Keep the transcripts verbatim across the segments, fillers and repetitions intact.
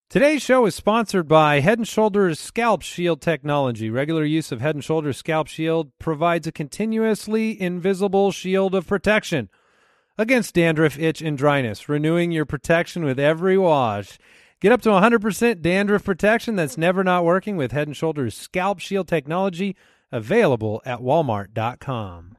Today's show is sponsored by Head and Shoulders Scalp Shield technology. Regular use of Head and Shoulders Scalp Shield provides a continuously invisible shield of protection against dandruff, itch, and dryness, renewing your protection with every wash. Get up to one hundred percent dandruff protection that's never not working with Head and Shoulders Scalp Shield technology, available at walmart dot com.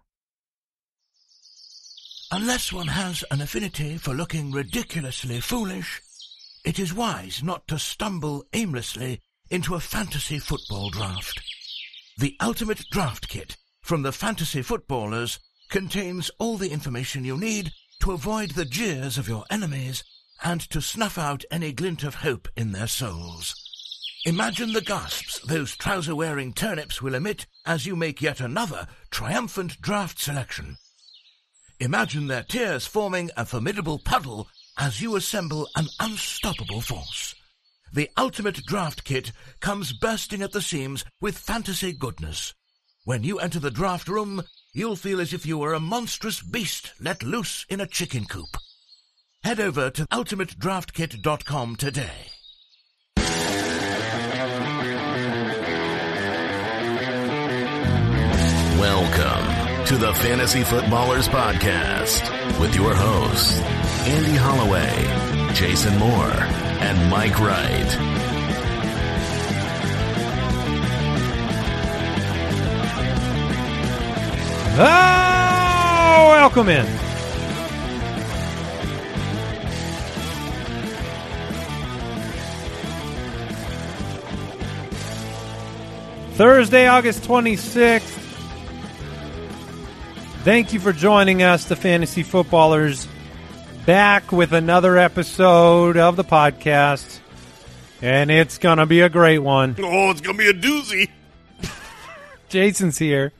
Unless one has an affinity for looking ridiculously foolish, it is wise not to stumble aimlessly into a fantasy football draft. The Ultimate Draft Kit from the Fantasy Footballers contains all the information you need to avoid the jeers of your enemies and to snuff out any glint of hope in their souls. Imagine the gasps those trouser-wearing turnips will emit as you make yet another triumphant draft selection. Imagine their tears forming a formidable puddle as you assemble an unstoppable force. The Ultimate Draft Kit comes bursting at the seams with fantasy goodness. When you enter the draft room, you'll feel as if you were a monstrous beast let loose in a chicken coop. Head over to ultimate draft kit dot com today. Welcome to the Fantasy Footballers Podcast with your hosts, Andy Holloway, Jason Moore, and Mike Wright. Oh, welcome in. Thursday, August twenty-sixth. Thank you for joining us, the Fantasy Footballers, back with another episode of the podcast, and it's going to be a great one. Oh, it's going to be a doozy. Jason's here.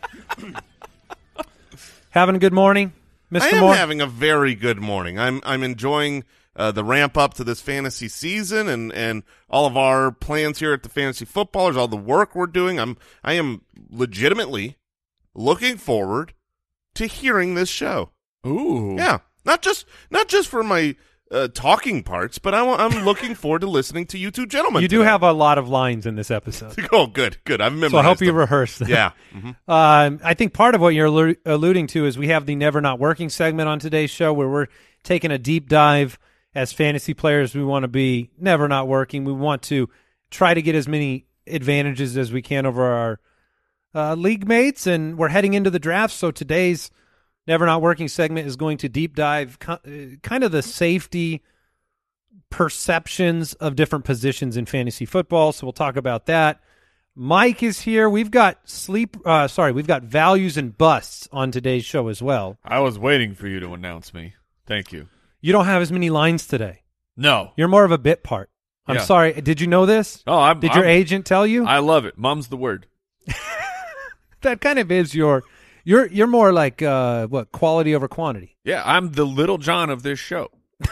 Having a good morning, Mister I am Moore? having a very good morning. I'm I'm enjoying uh, the ramp up to this fantasy season and, and all of our plans here at the Fantasy Footballers, all the work we're doing. I'm I am legitimately looking forward to hearing this show. Ooh. Yeah, not just not just for my uh, talking parts, but I, I'm looking forward to listening to you two gentlemen. You do today. have a lot of lines in this episode. Oh, good, good. I've memorized So I hope you them. rehearse them. Yeah. Mm-hmm. Um, I think part of what you're allu- alluding to is we have the Never Not Working segment on today's show where we're taking a deep dive as fantasy players. We want to be never not working. We want to try to get as many advantages as we can over our uh, league mates, and we're heading into the draft. So today's Never Not Working segment is going to deep dive co- uh, kind of the safety perceptions of different positions in fantasy football. So we'll talk about that. Mike is here. We've got sleep. Uh, sorry, we've got values and busts on today's show as well. I was waiting for you to announce me. Thank you. You don't have as many lines today. No. You're more of a bit part. I'm Yeah. sorry. Did you know this? Oh, I'm, Did your I'm- agent tell you? I love it. Mum's the word. That kind of is your. You're you're more like uh, what, quality over quantity. Yeah, I'm the Little John of this show.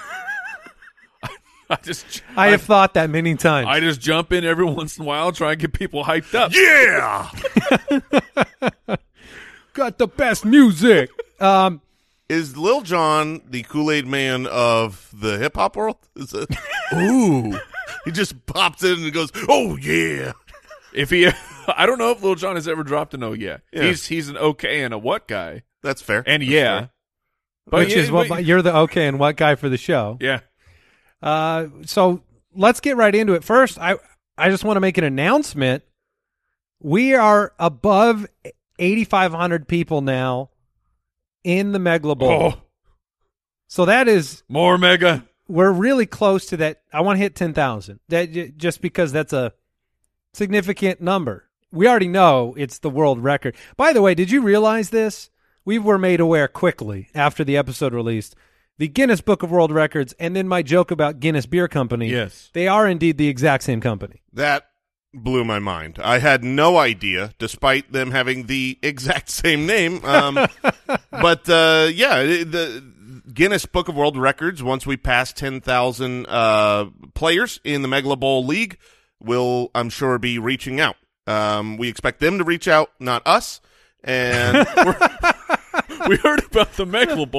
I just I have thought that many times. I just jump in every once in a while, try and get people hyped up. Yeah. got the best music. Um, Is Lil Jon the Kool-Aid man of the hip hop world? Is it? Ooh. He just pops in and goes, "Oh yeah." If he, I don't know if Little John has ever dropped an oh yeah. Yeah. He's he's an okay and a what guy, That's fair. and That's yeah, fair. but which yeah, is what but- you're the okay and what guy for the show. yeah. Uh, so let's get right into it. First, I I just want to make an announcement. We are above eighty-five hundred people now in the Megla Bowl. Oh, So that is, more mega. we're really close to that. I want to hit ten thousand. That j- just because that's a significant number. We already know it's the world record. By the way, did you realize this? We were made aware quickly after the episode released. The Guinness Book of World Records, and then my joke about Guinness Beer Company. Yes. They are indeed the exact same company. That blew my mind. I had no idea, despite them having the exact same name. Um, but uh, yeah, the Guinness Book of World Records, once we pass ten thousand uh, players in the Megla Bowl League, will, I'm sure, be reaching out. Um, we expect them to reach out, not us. And we're, We heard about the Megla Bowl.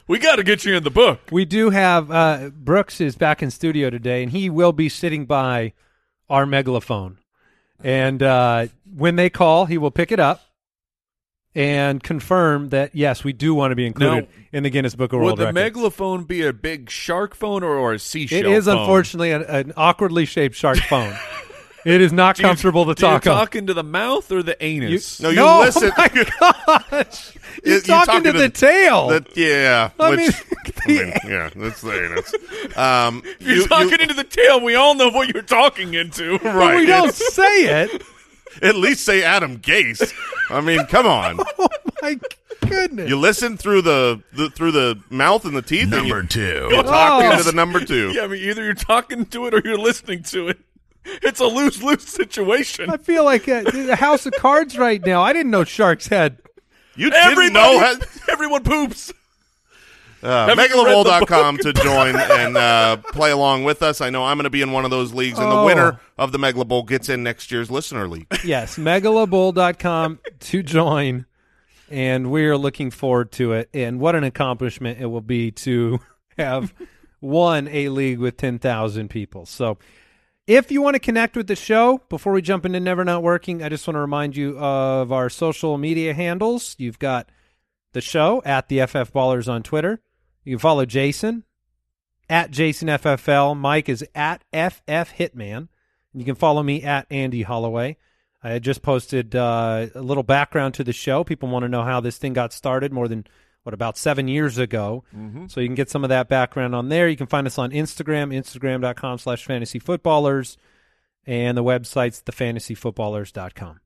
We got to get you in the book. We do have uh, Brooks is back in studio today, and he will be sitting by our megalophone. And uh, when they call, he will pick it up and confirm that, yes, we do want to be included Now, in the Guinness Book of Would World the Records. megalophone be a big shark phone or, or a seashell It is, phone? unfortunately, an, an awkwardly shaped shark phone. It is not Do you- comfortable to do you talk on. talk into the mouth or the anus? No, you no, listen. Oh my gosh. You're You're talking, talking to, to the, the- tail. That, yeah. I which, mean, I mean, yeah, that's the anus. Um, You're you- talking you- into the tail. We all know what you're talking into. but right. we don't it's- say it. At least say Adam Gase. I mean, come on. Oh, my goodness. You listen through the, the through the mouth and the teeth. and Number you, two. you talk Oh. into the number two. Yeah, I mean, either you're talking to it or you're listening to it. It's a lose-lose situation. I feel like a, a house of cards right now. I didn't know sharks had. You didn't Everybody, know. How, everyone poops. Uh, Have you read the megalowol dot com to join and uh, play along with us. I know I'm going to be in one of those leagues, and the Oh. winner of the Megala Bowl gets in next year's listener league. Yes, megalobull dot com to join, and we're looking forward to it. And what an accomplishment it will be to have won a league with ten thousand people. So if you want to connect with the show, before we jump into Never Not Working, I just want to remind you of our social media handles. You've got the show at the F F Ballers on Twitter. You can follow Jason at Jason F F L. Mike is at F F Hitman. You can follow me at Andy Holloway. I had just posted uh, a little background to the show. People want to know how this thing got started more than, what, about seven years ago. Mm-hmm. So you can get some of that background on there. You can find us on Instagram, instagram.com slash fantasy footballers, and the website's the fantasy footballers dot com.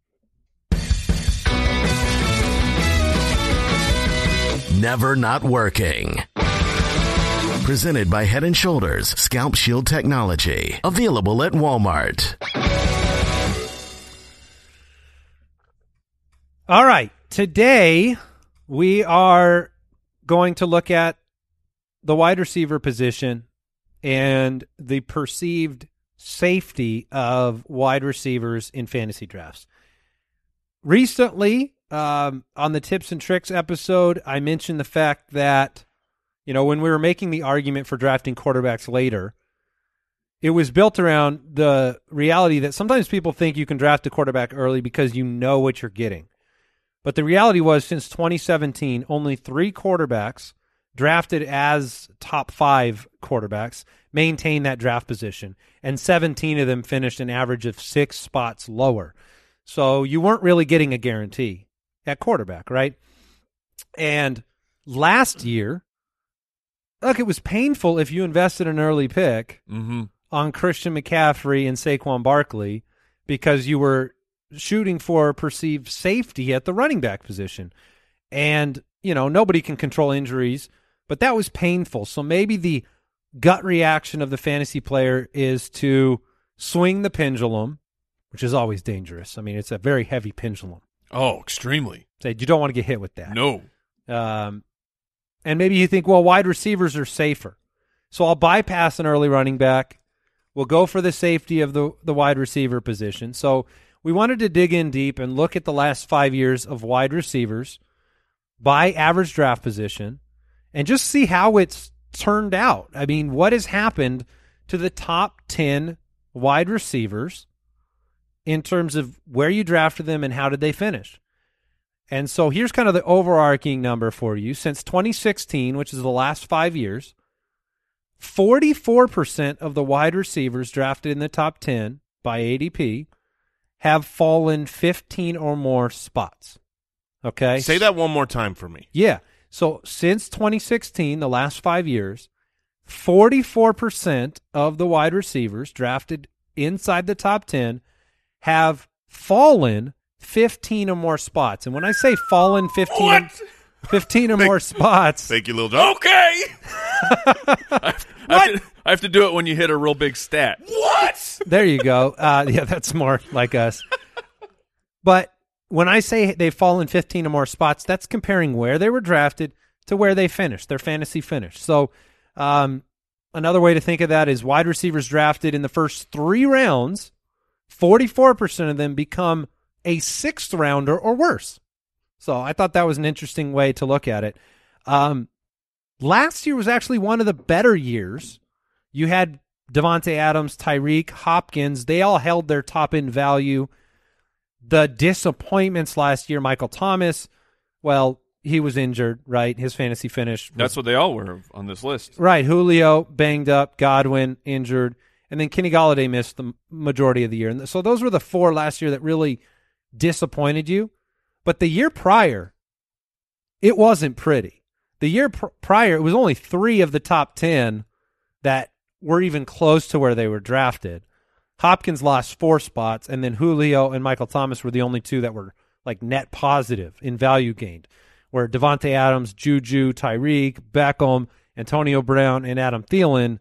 Never Not Working. Presented by Head and Shoulders Scalp Shield Technology. Available at Walmart. All right. Today, we are going to look at the wide receiver position and the perceived safety of wide receivers in fantasy drafts. Recently, um, on the Tips and Tricks episode, I mentioned the fact that, you know, when we were making the argument for drafting quarterbacks later, it was built around the reality that sometimes people think you can draft a quarterback early because you know what you're getting. But the reality was, since twenty seventeen, only three quarterbacks drafted as top five quarterbacks maintained that draft position, and seventeen of them finished an average of six spots lower. So you weren't really getting a guarantee at quarterback, right? And last year, look, it was painful if you invested an early pick Mm-hmm. on Christian McCaffrey and Saquon Barkley because you were shooting for perceived safety at the running back position. And, you know, nobody can control injuries, but that was painful. So maybe the gut reaction of the fantasy player is to swing the pendulum, which is always dangerous. I mean, it's a very heavy pendulum. Oh, extremely. Say, you don't want to get hit with that. No. Um, and maybe you think, well, wide receivers are safer. So I'll bypass an early running back. We'll go for the safety of the, the wide receiver position. So we wanted to dig in deep and look at the last five years of wide receivers by average draft position and just see how it's turned out. I mean, what has happened to the top ten wide receivers in terms of where you drafted them and how did they finish? And so here's kind of the overarching number for you. Since twenty sixteen, which is the last five years, forty-four percent of the wide receivers drafted in the top ten by A D P have fallen fifteen or more spots. Okay? Say that one more time for me. Yeah. So since twenty sixteen, the last five years, forty-four percent of the wide receivers drafted inside the top ten have fallen fifteen or more spots. And when I say fallen fifteen, What? fifteen or more spots, Thank you, Lil Jon. Okay. I, I, have to, I have to do it when you hit a real big stat. What? there you go. Uh, yeah, that's more like us. But when I say they've fallen fifteen or more spots, that's comparing where they were drafted to where they finished, their fantasy finish. So um, another way to think of that is wide receivers drafted in the first three rounds, forty-four percent of them become a sixth rounder or worse. So I thought that was an interesting way to look at it. Um, last year was actually one of the better years. You had Devontae Adams, Tyreek, Hopkins. They all held their top-end value. The disappointments last year, Michael Thomas, well, he was injured, right? His fantasy finish. Was, That's what they all were on this list. Right. Julio, banged up. Godwin, injured. And then Kenny Golladay missed the majority of the year. And so those were the four last year that really disappointed you. But the year prior, it wasn't pretty. The year pr- prior, it was only three of the top ten that were even close to where they were drafted. Hopkins lost four spots, and then Julio and Michael Thomas were the only two that were like net positive in value gained, where Devontae Adams, Juju, Tyreek, Beckham, Antonio Brown, and Adam Thielen,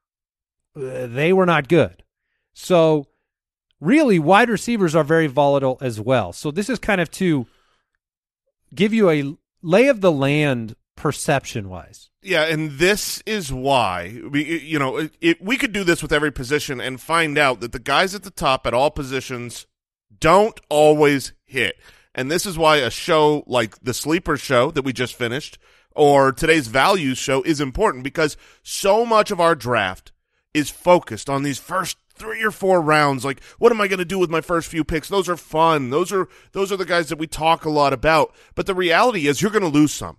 uh, they were not good. So really, wide receivers are very volatile as well. So this is kind of to give you a lay of the land perception-wise. Yeah, and this is why, we, you know, it, it, we could do this with every position and find out that the guys at the top at all positions don't always hit. And this is why a show like the Sleeper Show that we just finished or today's Values Show is important, because so much of our draft is focused on these first three or four rounds. Like, what am I going to do with my first few picks? Those are fun. Those are those are the guys that we talk a lot about. But the reality is you're going to lose some.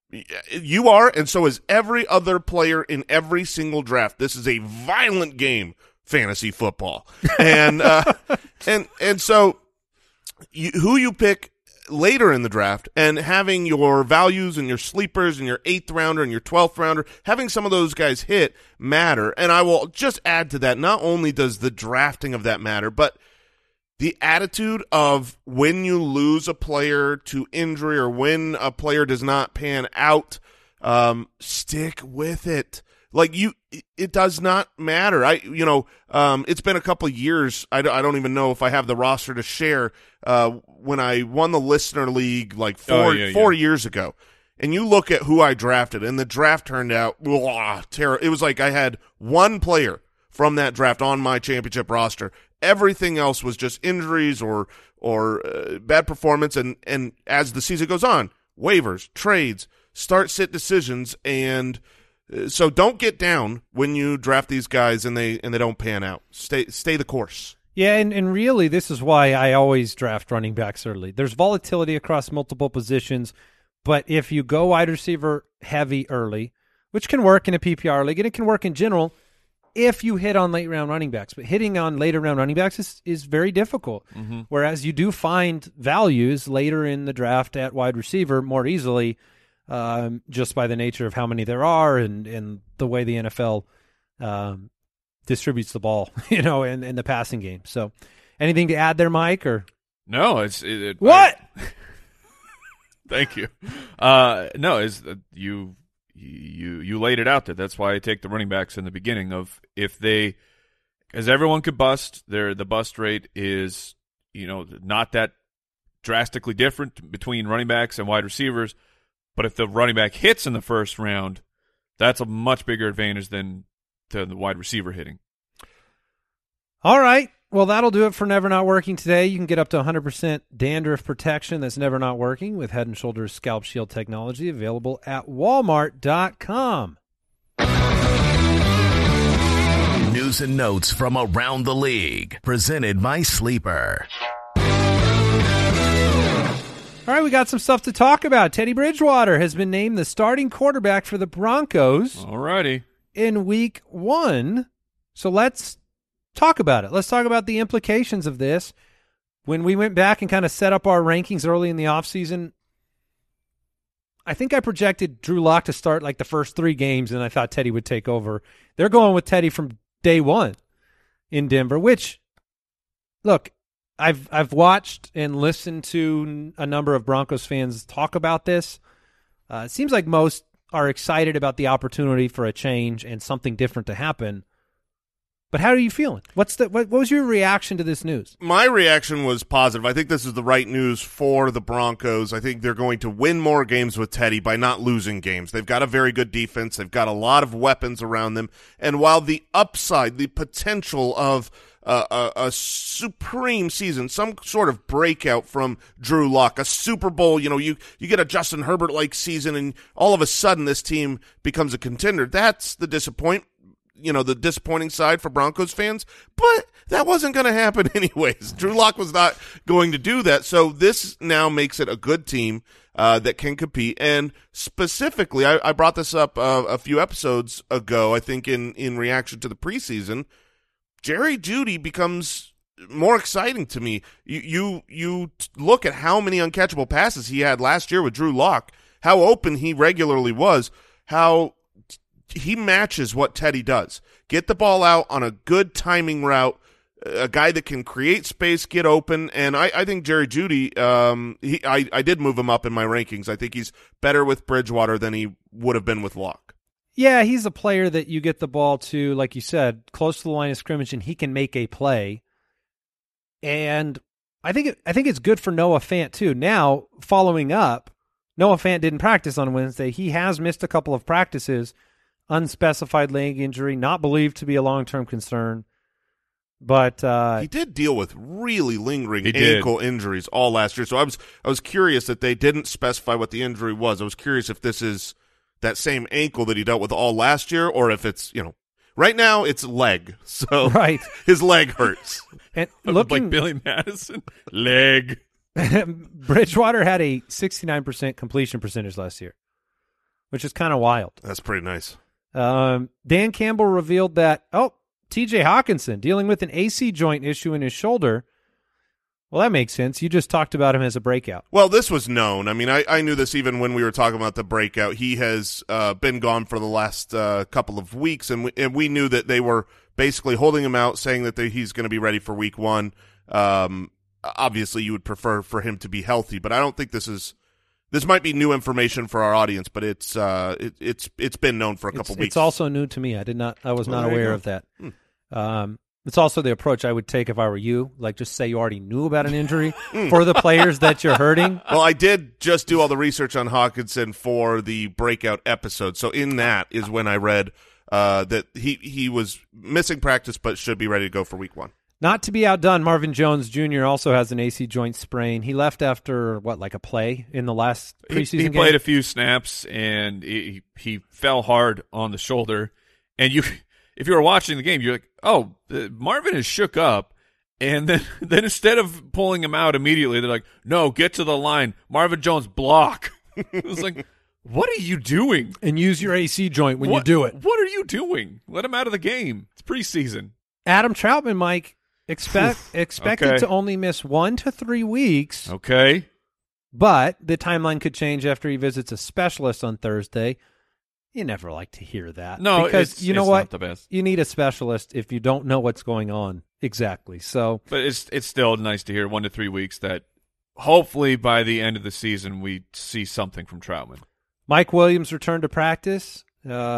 You are, and so is every other player in every single draft. This is a violent game, fantasy football, and uh, and and so you, who you pick later in the draft, and having your values and your sleepers and your eighth rounder and your twelfth rounder, having some of those guys hit matter. And I will just add to that: not only does the drafting of that matter, but the attitude of when you lose a player to injury or when a player does not pan out, um, stick with it. Like you, it does not matter. I, you know, um, it's been a couple of years. I don't, I don't even know if I have the roster to share. Uh, when I won the Listener League like four, oh, yeah, four yeah. years ago, and you look at who I drafted, and the draft turned out, blah, terror. It was like I had one player from that draft on my championship roster. Everything else was just injuries or or uh, bad performance, and, and as the season goes on, waivers, trades, start-sit decisions, and uh, so don't get down when you draft these guys and they and they don't pan out. Stay stay the course. Yeah, and, and really this is why I always draft running backs early. There's volatility across multiple positions, but if you go wide receiver heavy early, which can work in a P P R league, and it can work in general, if you hit on late round running backs, but hitting on later round running backs is, is very difficult. Mm-hmm. Whereas you do find values later in the draft at wide receiver more easily, um, just by the nature of how many there are and, and the way the N F L um, distributes the ball, you know, in, in the passing game. So anything to add there, Mike? Or no, it's it, it, what? I, thank you. Uh, no, is uh, you. You you laid it out there. That's why I take the running backs in the beginning of if they, as everyone could bust, their the bust rate is, you know, not that drastically different between running backs and wide receivers. But if the running back hits in the first round, that's a much bigger advantage than, than the wide receiver hitting. All right. Well, that'll do it for Never Not Working today. You can get up to one hundred percent dandruff protection that's never not working with Head and Shoulders Scalp Shield technology, available at walmart dot com. News and notes from around the league, presented by Sleeper. All right, we got some stuff to talk about. Teddy Bridgewater has been named the starting quarterback for the Broncos. All righty. In week one. So let's talk about it. Let's talk about the implications of this. When we went back and kind of set up our rankings early in the offseason, I think I projected Drew Lock to start like the first three games, and I thought Teddy would take over. They're going with Teddy from day one in Denver, which, look, I've I've watched and listened to a number of Broncos fans talk about this. Uh, it seems like most are excited about the opportunity for a change and something different to happen. But how are you feeling? What's the what, what was your reaction to this news? My reaction was positive. I think this is the right news for the Broncos. I think they're going to win more games with Teddy by not losing games. They've got a very good defense. They've got a lot of weapons around them. And while the upside, the potential of uh, a, a supreme season, some sort of breakout from Drew Lock, a Super Bowl, you know, you, you get a Justin Herbert-like season and all of a sudden this team becomes a contender. That's the disappointment. You know, the disappointing side for Broncos fans, but that wasn't going to happen anyways. Drew Lock was not going to do that, so this now makes it a good team uh, that can compete. And specifically, I, I brought this up uh, a few episodes ago, I think in, in reaction to the preseason, Jerry Jeudy becomes more exciting to me. You, you, you look at how many uncatchable passes he had last year with Drew Lock, how open he regularly was, how he matches what Teddy does. Get the ball out on a good timing route, a guy that can create space, get open, and I, I think Jerry Jeudy, um, he, I, I did move him up in my rankings. I think he's better with Bridgewater than he would have been with Locke. Yeah, he's a player that you get the ball to, like you said, close to the line of scrimmage, and he can make a play. And I think it, I think it's good for Noah Fant, too. Now, following up, Noah Fant didn't practice on Wednesday. He has missed a couple of practices. Unspecified leg injury, not believed to be a long-term concern. But uh, he did deal with really lingering He did. ankle injuries all last year. So I was I was curious that they didn't specify what the injury was. I was curious if this is that same ankle that he dealt with all last year, or if it's, you know, right now it's leg. So right. his leg hurts. And looking like Billy Madison, leg. Bridgewater had a sixty-nine percent completion percentage last year, which is kind of wild. That's pretty nice. Um, Dan Campbell revealed that, oh, T J Hawkinson dealing with an A C joint issue in his shoulder. Well, that makes sense. You just talked about him as a breakout. Well, this was known. I mean, I, I knew this even when we were talking about the breakout. He has uh, been gone for the last uh, couple of weeks, and we, and we knew that they were basically holding him out, saying that they, he's going to be ready for week one. Um, obviously, you would prefer for him to be healthy, but I don't think this is – This might be new information for our audience, but it's uh, it, it's it's been known for a couple it's, weeks. It's also new to me. I did not. I was well, not aware go. of that. Hmm. Um, it's also the approach I would take if I were you. Like, just say you already knew about an injury for the players that you're hurting. Well, I did just do all the research on Hawkinson for the breakout episode. So in that is when I read uh, that he he was missing practice, but should be ready to go for week one. Not to be outdone, Marvin Jones Junior also has an A C joint sprain. He left after, what, like a play in the last preseason he, he game? He played a few snaps, and he, he fell hard on the shoulder. And you, if you were watching the game, you're like, oh, uh, Marvin is shook up. And then, then instead of pulling him out immediately, they're like, no, get to the line. Marvin Jones, block. It was like, what are you doing? And use your A C joint when what, you do it. What are you doing? Let him out of the game. It's preseason. Adam Troutman, Mike, expect expected Okay. to only miss one to three weeks, Okay. but the timeline could change after he visits a specialist on Thursday. You never like to hear that. No, because it's, you know it's what? not the best. You need a specialist if you don't know what's going on exactly. So, But it's it's still nice to hear one to three weeks that hopefully by the end of the season we see something from Troutman. Mike Williams returned to practice. Uh,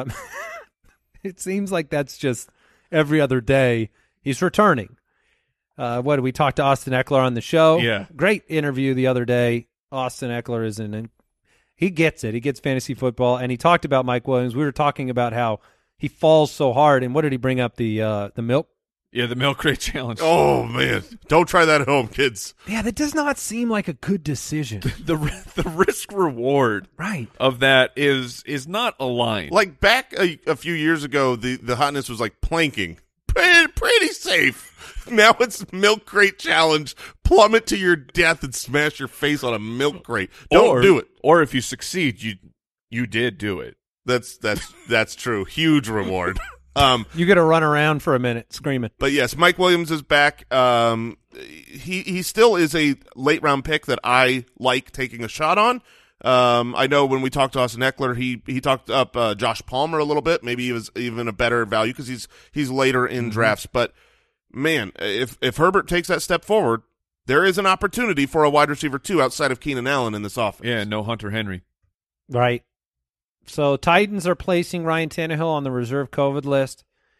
it seems like that's just every other day he's returning. Uh, what did we talk to Austin Eckler on the show? Yeah. Great interview the other day. Austin Eckler is in, he gets it. He gets fantasy football, and he talked about Mike Williams. We were talking about how he falls so hard, and what did he bring up, the uh, the milk? Yeah, the milk crate challenge. Oh man, don't try that at home, kids. Yeah, that does not seem like a good decision. The the risk reward Right. of that is is not aligned. Like back a, a few years ago, the the hotness was like planking, pretty, pretty safe. Now it's milk crate challenge. Plummet to your death and smash your face on a milk crate. Don't or, do it. Or if you succeed, you you did do it. That's that's that's true. Huge reward. Um, You get to run around for a minute screaming. but yes, Mike Williams is back. Um, he he still is a late round pick that I like taking a shot on. Um, I know when we talked to Austin Eckler, he he talked up uh, Josh Palmer a little bit. Maybe he was even a better value because he's he's later in mm-hmm. drafts. But man, if if Herbert takes that step forward, there is an opportunity for a wide receiver two outside of Keenan Allen in this offense. Yeah, no Hunter Henry. Right. So Titans are placing Ryan Tannehill on the reserve COVID list.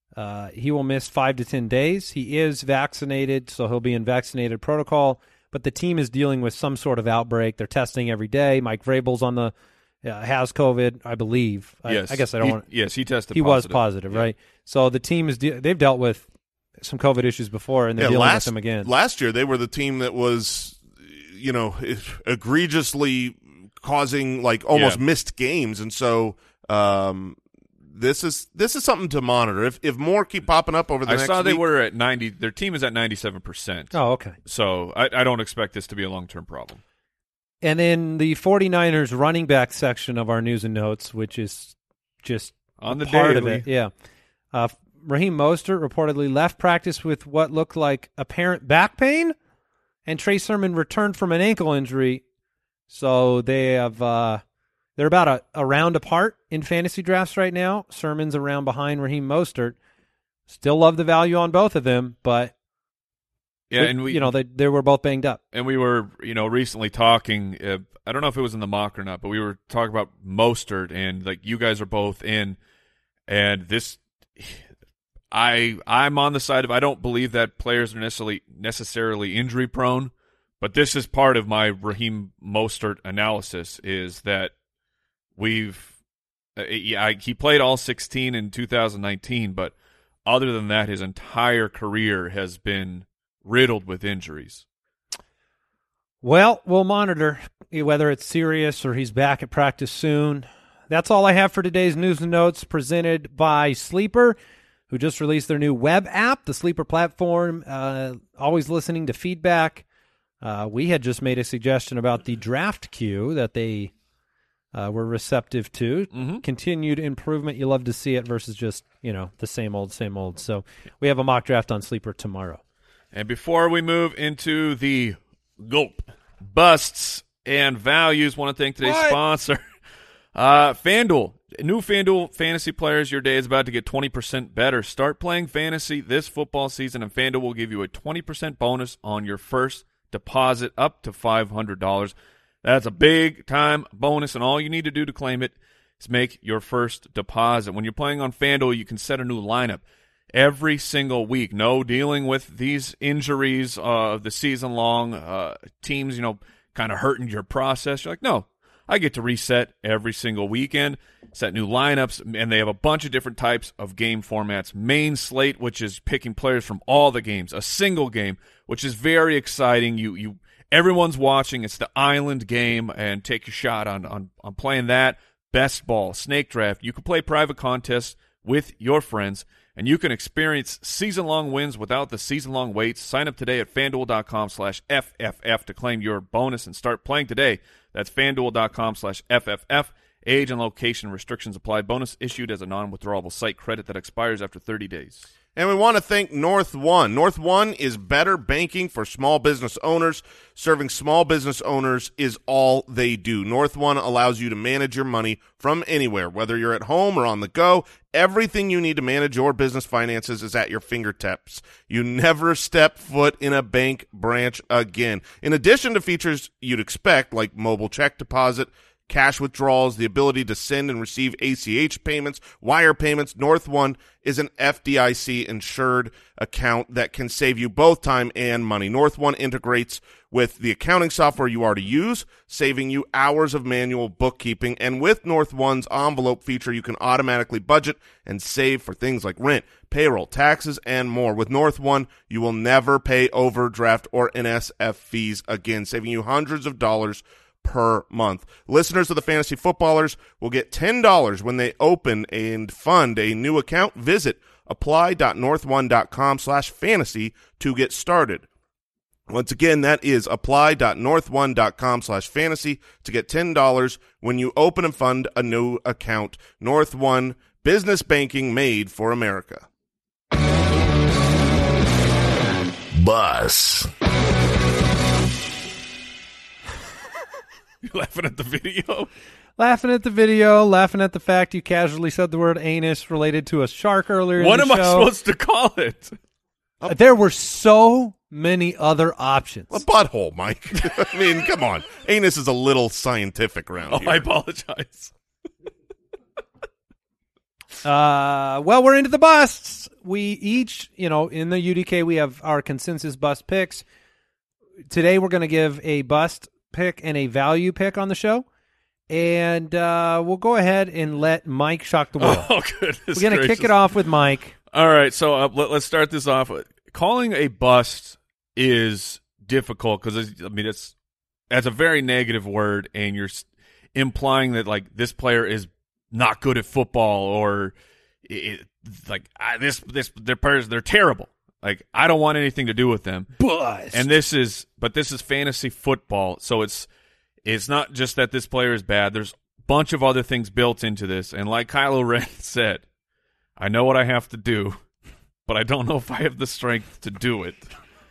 Uh, he will miss five to ten days. He is vaccinated, so he'll be in vaccinated protocol. But the team is dealing with some sort of outbreak. They're testing every day. Mike Vrabel's on the uh, has COVID, I believe. Yes, I, I guess I don't he, want. Yes, he tested. He positive. was positive, yeah. right? So the team is de- they've dealt with some COVID issues before, and they're yeah, dealing last, with them again. Last year, they were the team that was, you know, egregiously causing like almost yeah. missed games, and so. Um, This is this is something to monitor. If if more keep popping up over the I next saw they week, were at ninety. Their team is at ninety-seven percent. Oh, okay. So I, I don't expect this to be a long-term problem. And then the 49ers running back section of our news and notes, which is just On the part daily. of it. Yeah. Uh, Raheem Mostert reportedly left practice with what looked like apparent back pain, and Trey Sermon returned from an ankle injury. So they have uh, they're about a, a round apart in fantasy drafts right now. Sermon's a round behind Raheem Mostert. Still love the value on both of them, but Yeah, we, and we you know they they were both banged up. and we were you know recently talking. Uh, I don't know if it was in the mock or not, but we were talking about Mostert, and like you guys are both in, and this. I I'm on the side of I don't believe that players are necessarily necessarily injury prone, but this is part of my Raheem Mostert analysis is that we've uh, yeah he played all sixteen in two thousand nineteen, but other than that, his entire career has been riddled with injuries. Well, we'll monitor whether it's serious or he's back at practice soon. That's all I have for today's news and notes presented by Sleeper, who just released their new web app, the Sleeper platform. Uh, always listening to feedback. Uh, we had just made a suggestion about the draft queue that they uh, were receptive to. Mm-hmm. Continued improvement. You love to see it versus just, you know, the same old, same old. So we have a mock draft on Sleeper tomorrow. And before we move into the gulp busts and values, want to thank today's What? sponsor, uh, FanDuel. New FanDuel fantasy players, your day is about to get twenty percent better. Start playing fantasy this football season, and FanDuel will give you a twenty percent bonus on your first deposit up to five hundred dollars. That's a big-time bonus, and all you need to do to claim it is make your first deposit. When you're playing on FanDuel, you can set a new lineup every single week. No dealing with these injuries of uh, the season long, uh, teams, you know, kind of hurting your process. You're like, no, I get to reset every single weekend, set new lineups, and they have a bunch of different types of game formats. Main slate, which is picking players from all the games. A single game, which is very exciting. You you everyone's watching. It's the island game, and take your shot on on, on playing that. Best ball, snake draft. You can play private contests with your friends, and you can experience season-long wins without the season-long waits. Sign up today at FanDuel.com slash FFF to claim your bonus and start playing today. That's FanDuel.com slash FFF. Age and location restrictions apply. Bonus issued as a non-withdrawable site credit that expires after thirty days. And we want to thank North One. North One is better banking for small business owners. Serving small business owners is all they do. North One allows you to manage your money from anywhere, whether you're at home or on the go. Everything you need to manage your business finances is at your fingertips. You never step foot in a bank branch again. In addition to features you'd expect, like mobile check deposit, cash withdrawals, the ability to send and receive A C H payments, wire payments, North One is an F D I C-insured account that can save you both time and money. North One integrates with the accounting software you already use, saving you hours of manual bookkeeping. And with North One's envelope feature, you can automatically budget and save for things like rent, payroll, taxes, and more. With North One, you will never pay overdraft or N S F fees again, saving you hundreds of dollars per month. Listeners of the Fantasy Footballers will get ten dollars when they open and fund a new account. Visit apply.northone.com slash fantasy to get started. Once again, that is apply.northone.com slash fantasy to get ten dollars when you open and fund a new account. North One, business banking made for America. Bus. You laughing at the video? Laughing at the video, laughing at the fact you casually said the word anus related to a shark earlier What in the am I show. supposed to call it? Uh, There were so many other options. A butthole, Mike. I mean, come on. Anus is a little scientific around Oh, here. I apologize. Uh, well, we're into the busts. We each, you know, in the U D K, we have our consensus bust picks. Today, we're going to give a bust pick and a value pick on the show. And uh, we'll go ahead and let Mike shock the world. Oh, goodness We're going to kick it off with Mike. All right, so uh, let, let's start this off. Calling a bust is difficult because, I mean, it's that's a very negative word, and you're implying that, like, this player is not good at football, or it, like I, this this their players they're terrible. Like, I don't want anything to do with them. Bust. And this is, but this is fantasy football, so it's it's not just that this player is bad. There's a bunch of other things built into this, and like Kylo Ren said, I know what I have to do, but I don't know if I have the strength to do it.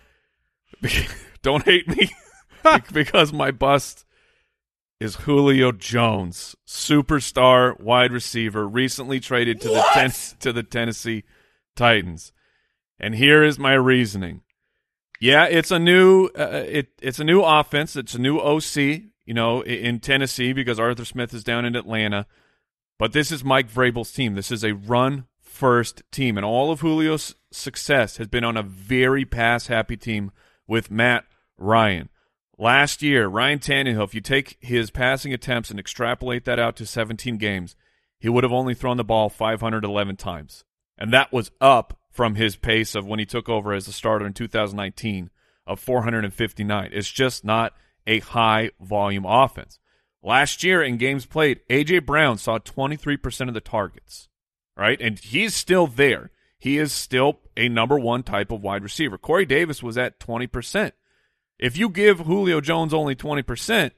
Don't hate me because my bust is Julio Jones, superstar wide receiver, recently traded to the ten- to the Tennessee Titans. And here is my reasoning. Yeah, it's a new uh, it it's a new offense. It's a new O C, you know, in Tennessee because Arthur Smith is down in Atlanta. But this is Mike Vrabel's team. This is a run-first team, and all of Julio's success has been on a very pass-happy team with Matt Ryan. Last year, Ryan Tannehill, if you take his passing attempts and extrapolate that out to seventeen games, he would have only thrown the ball five hundred eleven times. And that was up from his pace of when he took over as a starter in two thousand nineteen of four hundred fifty-nine. It's just not a high-volume offense. Last year in games played, A J. Brown saw twenty-three percent of the targets, right? And he's still there. He is still a number one type of wide receiver. Corey Davis was at twenty percent. If you give Julio Jones only twenty percent,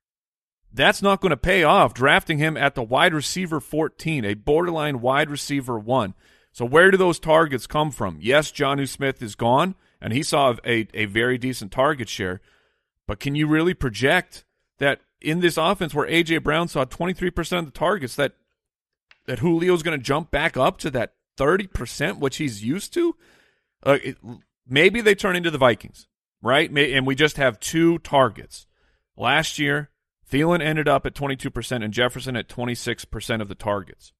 that's not going to pay off drafting him at the wide receiver fourteen, a borderline wide receiver one. So where do those targets come from? Yes, Jonnu Smith is gone, and he saw a, a very decent target share. But can you really project that in this offense where A J. Brown saw twenty-three percent of the targets, that that Julio's going to jump back up to that thirty percent, which he's used to? Uh, it, maybe they turn into the Vikings, right? And we just have two targets. Last year, Thielen ended up at twenty-two percent and Jefferson at twenty-six percent of the targets.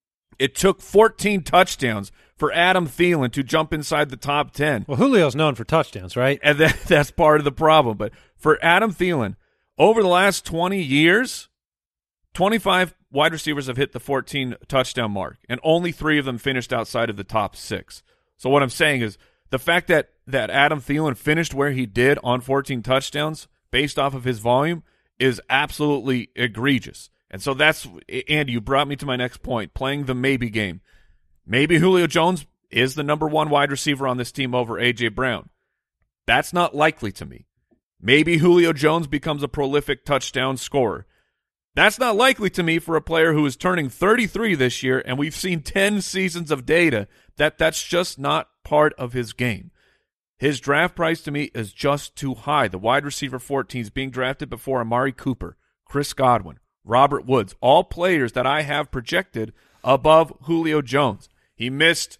It took fourteen touchdowns for Adam Thielen to jump inside the top ten. Well, Julio's known for touchdowns, right? And that, that's part of the problem. But for Adam Thielen, over the last twenty years, twenty-five wide receivers have hit the fourteen touchdown mark, and only three of them finished outside of the top six. So what I'm saying is the fact that, that Adam Thielen finished where he did on fourteen touchdowns based off of his volume is absolutely egregious. And so that's, Andy, you brought me to my next point, playing the maybe game. Maybe Julio Jones is the number one wide receiver on this team over A J. Brown. That's not likely to me. Maybe Julio Jones becomes a prolific touchdown scorer. That's not likely to me for a player who is turning thirty-three this year, and we've seen ten seasons of data that that's just not part of his game. His draft price to me is just too high. The wide receiver fourteen is being drafted before Amari Cooper, Chris Godwin, Robert Woods, all players that I have projected above Julio Jones. He missed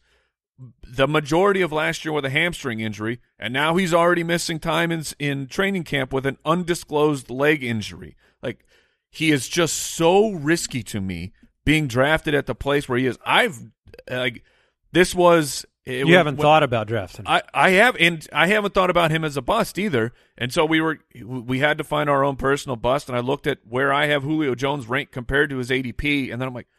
the majority of last year with a hamstring injury, and now he's already missing time in, in training camp with an undisclosed leg injury. Like, he is just so risky to me being drafted at the place where he is. I've, like, this was... It you was, haven't when, thought about drafting. I, I have, and I haven't thought about him as a bust either. And so we were, we had to find our own personal bust. And I looked at where I have Julio Jones ranked compared to his A D P, and then I'm like,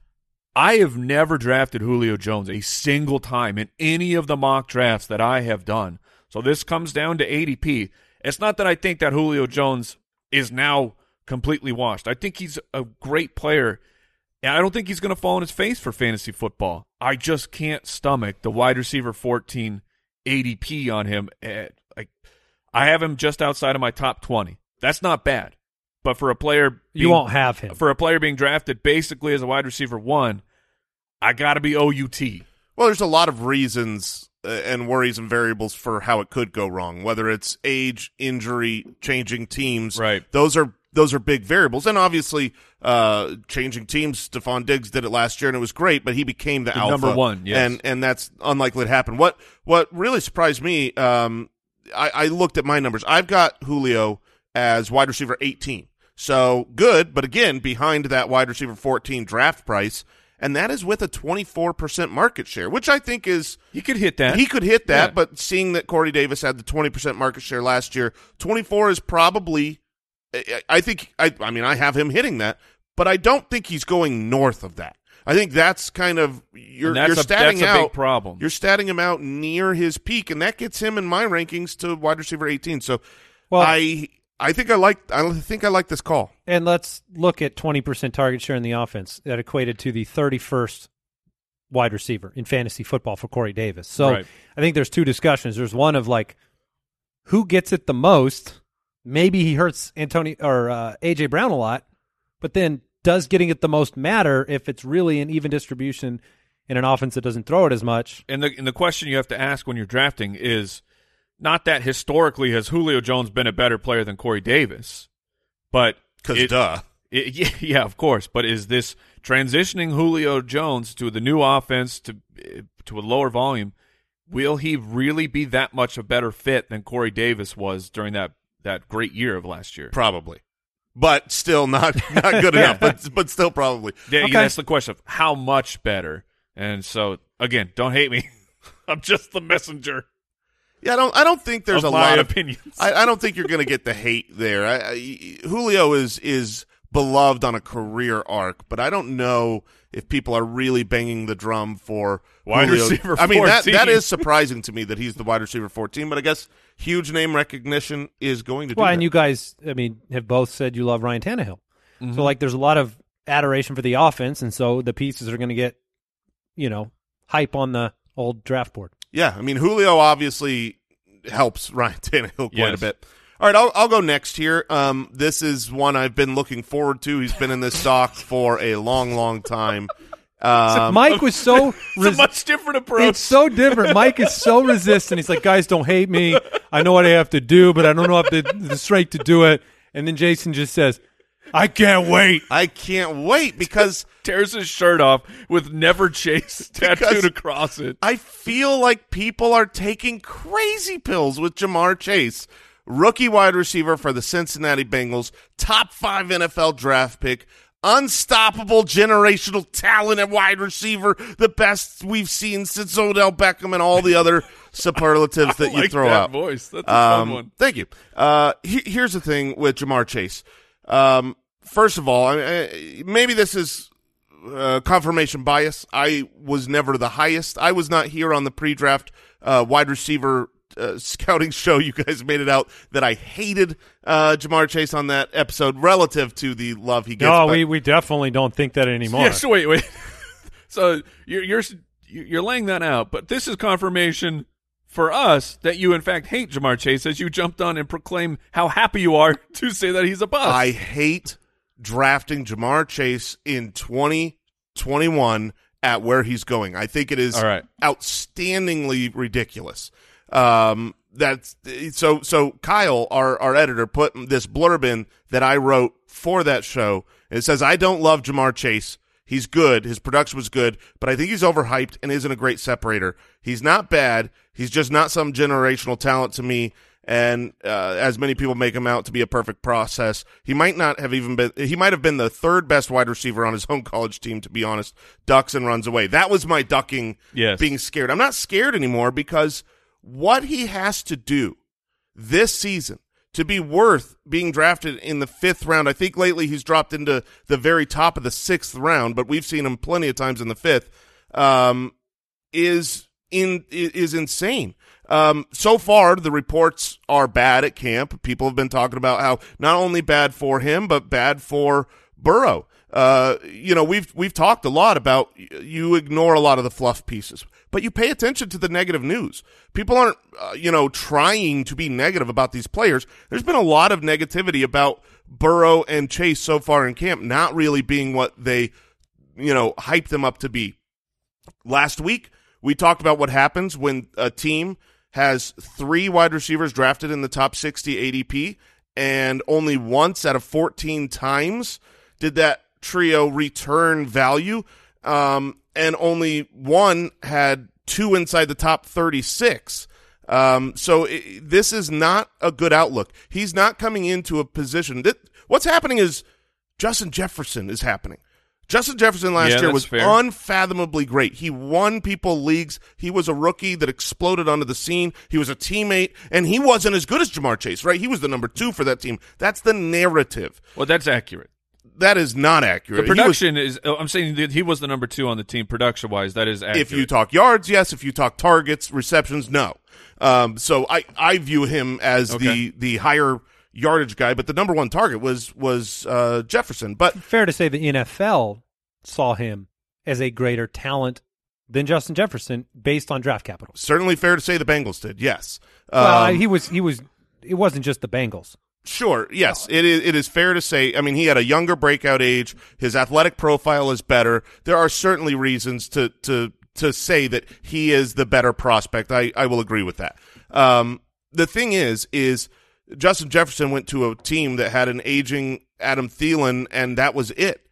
I have never drafted Julio Jones a single time in any of the mock drafts that I have done. So this comes down to A D P. It's not that I think that Julio Jones is now completely washed. I think he's a great player. And I don't think he's going to fall on his face for fantasy football. I just can't stomach the wide receiver fourteen A D P on him. Like, I have him just outside of my top twenty. That's not bad. But for a player being, you won't have him. For a player being drafted basically as a wide receiver one, I got to be O U T. Well, there's a lot of reasons uh, and worries and variables for how it could go wrong, whether it's age, injury, changing teams. Right. Those are Those are big variables, and obviously uh, changing teams. Stephon Diggs did it last year, and it was great, but he became the, the alpha. number one, yes. and and that's unlikely to happen. What what really surprised me, um, I, I looked at my numbers. I've got Julio as wide receiver eighteen, so good, but again, behind that wide receiver fourteen draft price. and that is with a twenty-four percent market share, which I think is he could hit that. He could hit that, yeah. But seeing that Corey Davis had the twenty percent market share last year, twenty-four is probably. I think. I, I mean, I have him hitting that, but I don't think he's going north of that. I think that's kind of you're, that's you're a, statting that's a out. big problem. You're statting him out near his peak, and that gets him in my rankings to wide receiver eighteen. So, well, I I think I like I think I like this call. And let's look at twenty percent target share in the offense. That equated to the thirty-first wide receiver in fantasy football for Corey Davis. So right. I think there's two discussions. There's one of like who gets it the most. Maybe he hurts Antonio or uh, A J Brown a lot, but then does getting it the most matter if it's really an even distribution in an offense that doesn't throw it as much? And the and the question you have to ask when you're drafting is not that historically has Julio Jones been a better player than Corey Davis, but because duh, it, yeah, yeah, of course. But is this transitioning Julio Jones to the new offense to to a lower volume? Will he really be that much a better fit than Corey Davis was during that that great year of last year? Probably. But still not not good enough, but but still probably. Yeah, okay. That's the question of how much better. And so, again, don't hate me. I'm just the messenger. Yeah, I don't I don't think there's of a my lot of opinions. I, I don't think you're going to get the hate there. I, I, Julio is is beloved on a career arc, but I don't know if people are really banging the drum for wide Julio. receiver I mean, that fourteen. that is surprising to me that he's the wide receiver fourteen, but I guess huge name recognition is going to do well, that. and you guys, I mean, have both said you love Ryan Tannehill. Mm-hmm. So, like, there's a lot of adoration for the offense, and so the pieces are going to get, you know, hype on the old draft board. Yeah, I mean, Julio obviously helps Ryan Tannehill quite Yes. a bit. All right, I'll, I'll go next here. Um, this is one I've been looking forward to. He's been in this stock for a long, long time. Um, Mike was so It's res- a much different approach. It's so different. Mike is so resistant. He's like, guys, don't hate me. I know what I have to do, but I don't know if the, the strength to do it. And then Jason just says, I can't wait. I can't wait because Tears his shirt off with Never Chase tattooed across it. I feel like people are taking crazy pills with Jamar Chase, rookie wide receiver for the Cincinnati Bengals, top five N F L draft pick, unstoppable generational talent at wide receiver, the best we've seen since Odell Beckham and all the other superlatives that I you like throw that out. voice. That's a fun Um, one. Thank you. Uh, he, here's the thing with Jamar Chase. Um, first of all, I, I, maybe this is uh, confirmation bias. I was never the highest. I was not here on the pre-draft uh, wide receiver uh, scouting show. You guys made it out that I hated uh, Jamar Chase on that episode relative to the love he gets. No, but- we, we definitely don't think that anymore. Yes, wait, wait. So you're you're you're laying that out, but this is confirmation for us that you in fact hate Jamar Chase, as you jumped on and proclaimed how happy you are to say that he's a bust. I hate drafting Jamar Chase in twenty twenty-one at where he's going. I think it is All right. outstandingly ridiculous. Um, that's so. So Kyle, our our editor, put this blurb in that I wrote for that show. It says, "I don't love Jamar Chase. He's good. His production was good, but I think he's overhyped and isn't a great separator. He's not bad. He's just not some generational talent to me. And uh, as many people make him out to be a perfect process, he might not have even been. He might have been the third best wide receiver on his own college team, to be honest. Ducks and runs away. That was my ducking. Yes. Being scared. I'm not scared anymore because what he has to do this season to be worth being drafted in the fifth round. I think lately he's dropped into the very top of the sixth round, but we've seen him plenty of times in the fifth. Um, is in is insane. Um, so far, the reports are bad at camp. People have been talking about how not only bad for him, but bad for Burrow. Uh, you know, we've we've talked a lot about you ignore a lot of the fluff pieces, but you pay attention to the negative news. People aren't, uh, you know, trying to be negative about these players. There's been a lot of negativity about Burrow and Chase so far in camp, not really being what they, you know, hyped them up to be. Last week, we talked about what happens when a team has three wide receivers drafted in the top sixty A D P, and only once out of fourteen times did that trio return value, um, and only one had two inside the top thirty-six. Um, so it, this is not a good outlook. He's not coming into a position that what's happening is Justin Jefferson is happening. Justin Jefferson last Yeah, year that's was fair. unfathomably great. He won people leagues. He was a rookie that exploded onto the scene. He was a teammate, and he wasn't as good as Jamar Chase, right? He was the number two for that team. That's the narrative. Well, that's accurate. That is not accurate. The production is. I'm saying that he was the number two on the team production wise. That is accurate. If you talk yards, yes. If you talk targets, receptions, no. Um, so I, I view him as Okay. the the higher yardage guy, but the number one target was was uh, Jefferson. But Fair to say the N F L saw him as a greater talent than Justin Jefferson based on draft capital. certainly fair to say the Bengals did. Yes. Well, Um, he was he was. It wasn't just the Bengals. Sure, yes, it is. It is fair to say. I mean, he had a younger breakout age. His athletic profile is better. There are certainly reasons to to to say that he is the better prospect. I I will agree with that. Um, the thing is, is Justin Jefferson went to a team that had an aging Adam Thielen, and that was it.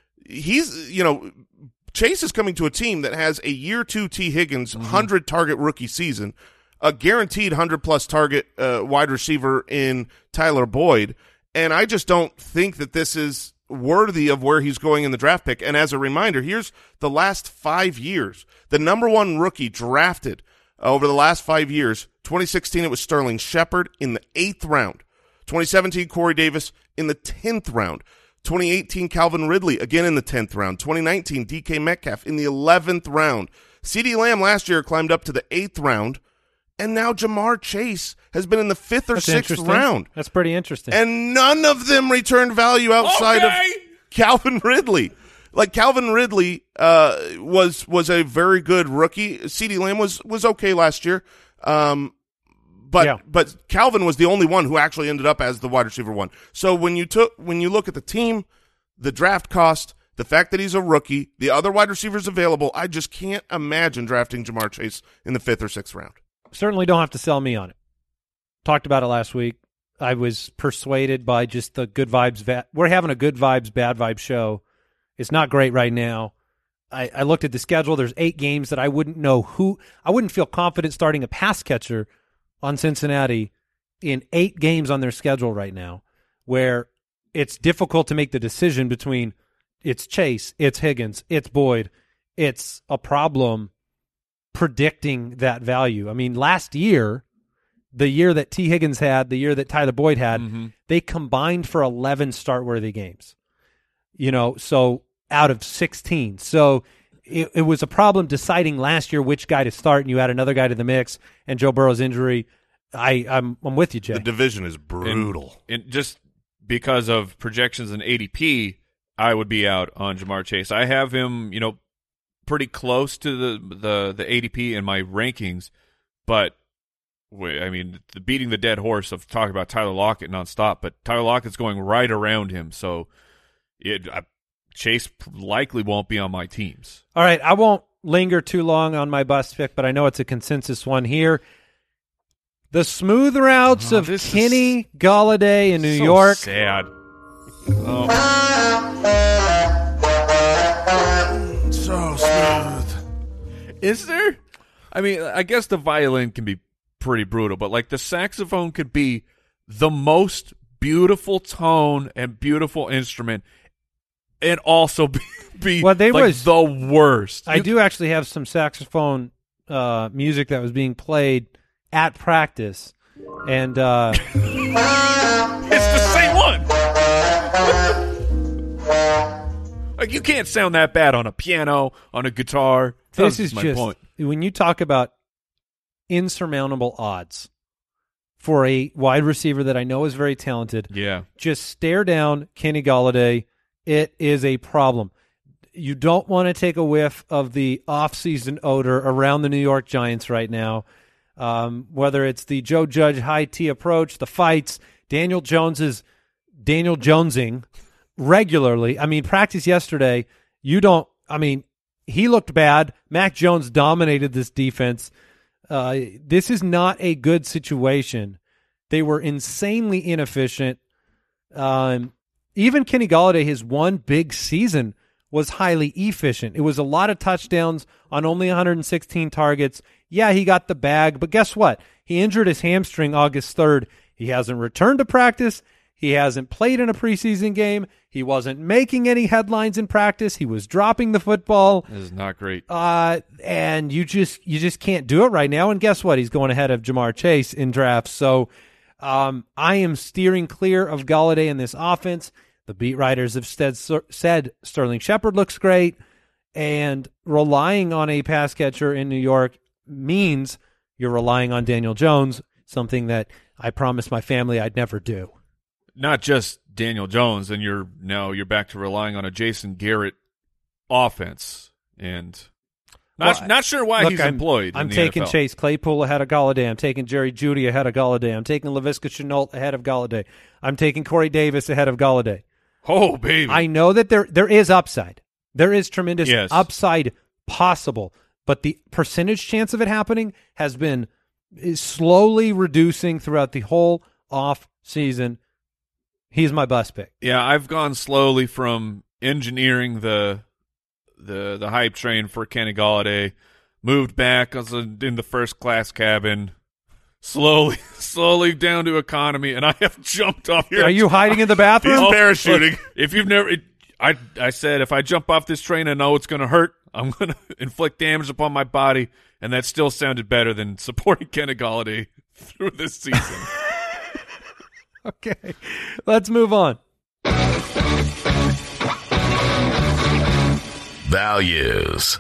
He's, you know, Chase is coming to a team that has a year two T. Higgins Mm-hmm. hundred target rookie season, a guaranteed hundred plus target uh, wide receiver in Tyler Boyd, and I just don't think that this is worthy of where he's going in the draft pick. And as a reminder, here's the last five years. The number one rookie drafted uh, over the last five years, twenty sixteen it was Sterling Shepard in the eighth round. twenty seventeen Corey Davis in the tenth round. twenty eighteen Calvin Ridley again in the tenth round. twenty nineteen D K Metcalf in the eleventh round. CeeDee Lamb last year climbed up to the eighth round. And now Jamar Chase has been in the fifth or That's sixth interesting. round. That's pretty interesting. And none of them returned value outside Okay. of Calvin Ridley. Like Calvin Ridley uh, was was a very good rookie. CeeDee Lamb was was okay last year. Um, but Yeah. but Calvin was the only one who actually ended up as the wide receiver one. So when you took when you look at the team, the draft cost, the fact that he's a rookie, the other wide receivers available, I just can't imagine drafting Jamar Chase in the fifth or sixth round. Certainly don't have to sell me on it. Talked about it last week. I was persuaded by just the good vibes. Va- We're having a good vibes, bad vibes show. It's not great right now. I, I looked at the schedule. There's eight games that I wouldn't know who. I wouldn't feel confident starting a pass catcher on Cincinnati in eight games on their schedule right now, where it's difficult to make the decision between it's Chase, it's Higgins, it's Boyd. It's a problem predicting that value. I mean, last year, the year that T. Higgins had, the year that Tyler Boyd had, Mm-hmm. they combined for eleven start-worthy games. You know, so out of sixteen. So it, it was a problem deciding last year which guy to start, and you add another guy to the mix, and Joe Burrow's injury. I, I'm I'm with you, Jay. The division is brutal. And, and just because of projections and A D P, I would be out on Jamar Chase. I have him, you know, pretty close to the the, the A D P in my rankings, but wait, I mean, the beating the dead horse of talking about Tyler Lockett nonstop, but Tyler Lockett's going right around him, so it, I, Chase likely won't be on my teams. All right, I won't linger too long on my bust pick, but I know it's a consensus one here. The smooth routes Oh, of this is Kenny Golladay in New So York. sad. Oh. So smooth. Is there? I mean, I guess the violin can be pretty brutal, but like the saxophone could be the most beautiful tone and beautiful instrument, and also be, be Well, they like was- the worst. I You- do actually have some saxophone uh, music that was being played at practice, and uh, It's the same one. Like you can't sound that bad on a piano, on a guitar. this That's is my just point. when you talk about insurmountable odds for a wide receiver that I know is very talented. Yeah. Just stare down Kenny Golladay. It is a problem. You don't want to take a whiff of the off-season odor around the New York Giants right now, um, whether it's the Joe Judge high T approach, the fights, Daniel Jones's Daniel Jonesing regularly. I mean, practice yesterday, you don't – I mean, he looked bad. Mac Jones dominated this defense. Uh, this is not a good situation. They were insanely inefficient. Um, even Kenny Golladay, his one big season, was highly efficient. It was a lot of touchdowns on only one hundred sixteen targets. Yeah, he got the bag, but guess what? He injured his hamstring August third. He hasn't returned to practice. He hasn't played in a preseason game. He wasn't making any headlines in practice. He was dropping the football. This is not great. Uh, and you just you just can't do it right now. And guess what? He's going ahead of Jamar Chase in drafts. So um, I am steering clear of Golladay in this offense. The beat writers have said, said Sterling Shepard looks great, and relying on a pass catcher in New York means you're relying on Daniel Jones, something that I promised my family I'd never do. Not just Daniel Jones, and you're now you're back to relying on a Jason Garrett offense, and not Well, not sure why look, he's I'm, employed. I'm in the taking N F L. Chase Claypool ahead of Golladay. I'm taking Jerry Jeudy ahead of Golladay. I'm taking Laviska Shenault ahead of Golladay. I'm taking Corey Davis ahead of Golladay. Oh, baby! I know that there there is upside. There is tremendous Yes. upside possible, but the percentage chance of it happening has been is slowly reducing throughout the whole off season. He's my bust pick. Yeah, I've gone slowly from engineering the the the hype train for Kenny Golladay, moved back as a, in the first class cabin, slowly slowly down to economy, and I have jumped off. Are you hiding in the bathroom? He's parachuting. Look, if you've never, it, I I said if I jump off this train, I know it's going to hurt. I'm going to inflict damage upon my body, and that still sounded better than supporting Kenny Golladay through this season. Okay, let's move on. Values.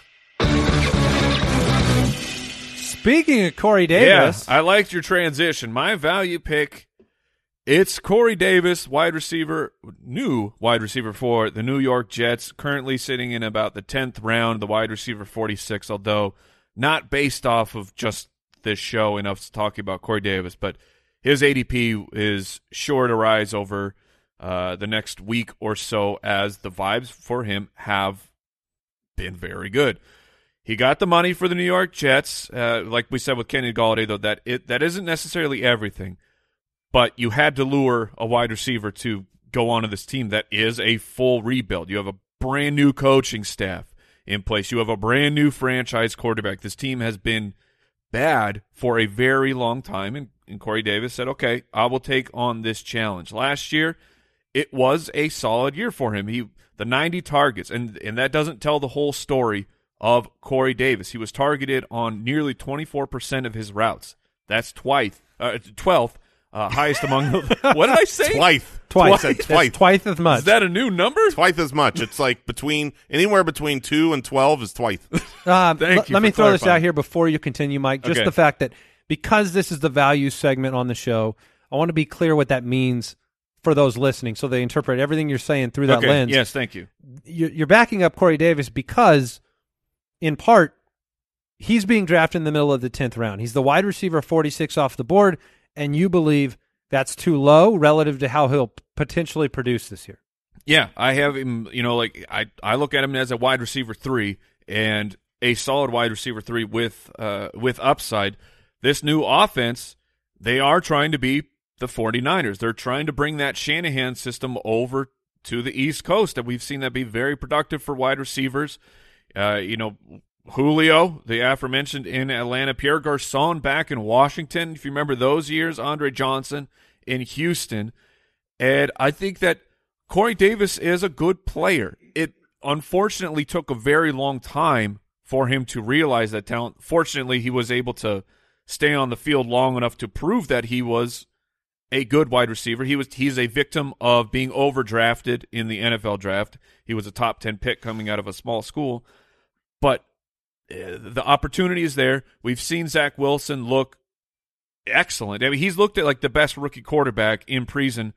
Speaking of Corey Davis, Yeah, I liked your transition. My value pick, it's Corey Davis, wide receiver, new wide receiver for the New York Jets, currently sitting in about the tenth round, the wide receiver forty-six, although not based off of just this show enough to talk about Corey Davis, but his A D P is sure to rise over uh, the next week or so as the vibes for him have been very good. He got the money for the New York Jets, uh, like we said with Kenny Golladay, though that it that isn't necessarily everything. But you had to lure a wide receiver to go onto this team that is a full rebuild. You have a brand new coaching staff in place. You have a brand new franchise quarterback. This team has been bad for a very long time, and, and Corey Davis said, okay, I will take on this challenge. Last year, it was a solid year for him. He the ninety targets, and, and that doesn't tell the whole story of Corey Davis. He was targeted on nearly twenty-four percent of his routes. That's twice, uh, twelfth, uh, highest among the – what did I say? Twice. twice, Twice. That's Twice. twice as much. Is that a new number? Twice as much. It's like between anywhere between two and twelve is twice. Um, Thank l- you let for me throw this clarifying. out here before you continue, Mike. Just Okay. the fact that because this is the value segment on the show, I want to be clear what that means for those listening, so they interpret everything you're saying through that okay. lens. Yes, thank you. You- You're backing up Corey Davis because, in part, he's being drafted in the middle of the tenth round. He's the wide receiver forty-six off the board, and you believe that's too low relative to how he'll potentially produce this year. Yeah, I have him, you know, like I, I look at him as a wide receiver three and a solid wide receiver three with uh with upside. This new offense, they are trying to be the 49ers. They're trying to bring that Shanahan system over to the East Coast, and we've seen that be very productive for wide receivers. Uh, you know, Julio, the aforementioned in Atlanta, Pierre Garçon back in Washington, if you remember those years, Andre Johnson in Houston. And I think that Corey Davis is a good player. It unfortunately took a very long time for him to realize that talent. Fortunately, he was able to stay on the field long enough to prove that he was a good wide receiver. He was he's a victim of being overdrafted in the N F L draft. He was a top ten pick coming out of a small school. But uh, the opportunity is there. We've seen Zach Wilson look excellent. I mean, he's looked at like the best rookie quarterback in prison.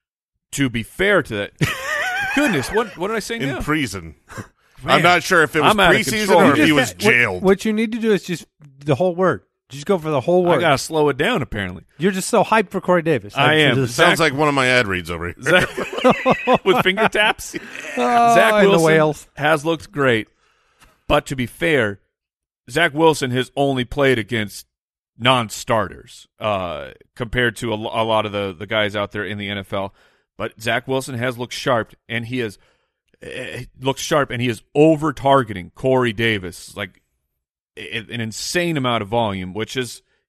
To be fair to that, goodness, what what did I say In now? prison. Man, I'm not sure if it was I'm out of preseason control. or You if he just was ha- what- jailed. What, you need to do is just the whole word. Just go for the whole I word. gotta slow it down. Apparently, You're just so hyped for Corey Davis. I am. Just- Sounds like one of my ad reads over here. Zach, with finger taps. Oh, Zach and the Wilson whales. has looked great, but to be fair, Zach Wilson has only played against non-starters uh, compared to a, lo- a lot of the, the guys out there in the N F L. But Zach Wilson has looked sharp, and he has uh, looked sharp, and he is over-targeting Corey Davis, like a- an insane amount of volume, which is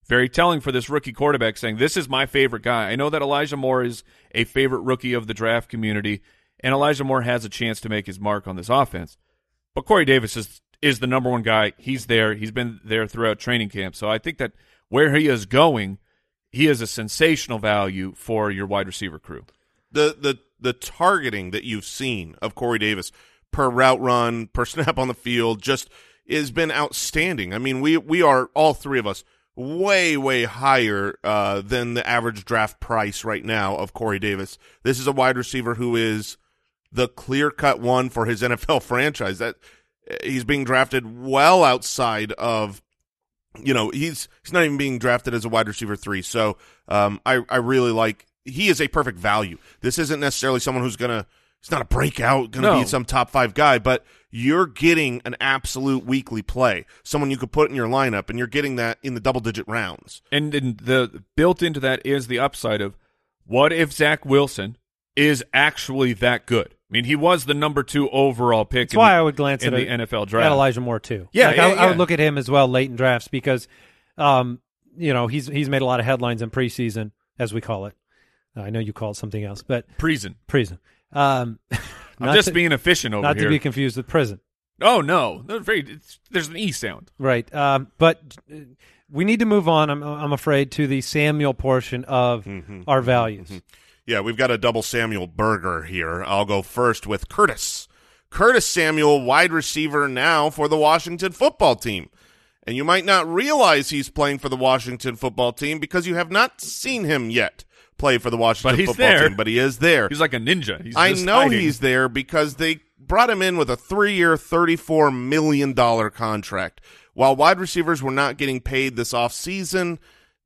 very telling for this rookie quarterback, saying, this is my favorite guy. I know that Elijah Moore is a favorite rookie of the draft community, and Elijah Moore has a chance to make his mark on this offense. But Corey Davis is, is the number one guy. He's there. He's been there throughout training camp. So I think that where he is going, he is a sensational value for your wide receiver crew. The the the targeting that you've seen of Corey Davis per route run, per snap on the field, just has been outstanding. I mean, we we are, all three of us, way, way higher uh, than the average draft price right now of Corey Davis. This is a wide receiver who is the clear-cut one for his N F L franchise. That he's being drafted well outside of, you know, he's he's not even being drafted as a wide receiver three. So um, I, I really like, he is a perfect value. This isn't necessarily someone who's going to, he's not a breakout, going to No. be some top five guy, but you're getting an absolute weekly play, someone you could put in your lineup, and you're getting that in the double-digit rounds. And, and the built into that is the upside of, what if Zach Wilson is actually that good? I mean, he was the number two overall pick. That's in why the, I would glance in at the a, N F L draft. at Elijah Moore too. Yeah, like yeah, I, I yeah. would look at him as well late in drafts because, um, you know, he's he's made a lot of headlines in preseason, as we call it. I know you call it something else, but Prison. prison. Um, I'm not just to, being efficient over not here. to be confused with prison. Oh no, They're very. It's, there's an e sound. Right. Um, but uh, we need to move on, I'm, I'm afraid, to the Samuel portion of Mm-hmm. our values. Mm-hmm. Yeah, we've got a double Samuel burger here. I'll go first with Curtis. Curtis Samuel, wide receiver now for the Washington football team. And you might not realize he's playing for the Washington football team because you have not seen him yet play for the Washington But he's football there. team. But he is there. He's like a ninja. He's I just know hiding. he's there because they brought him in with a three-year, thirty-four million dollars contract. While wide receivers were not getting paid this offseason,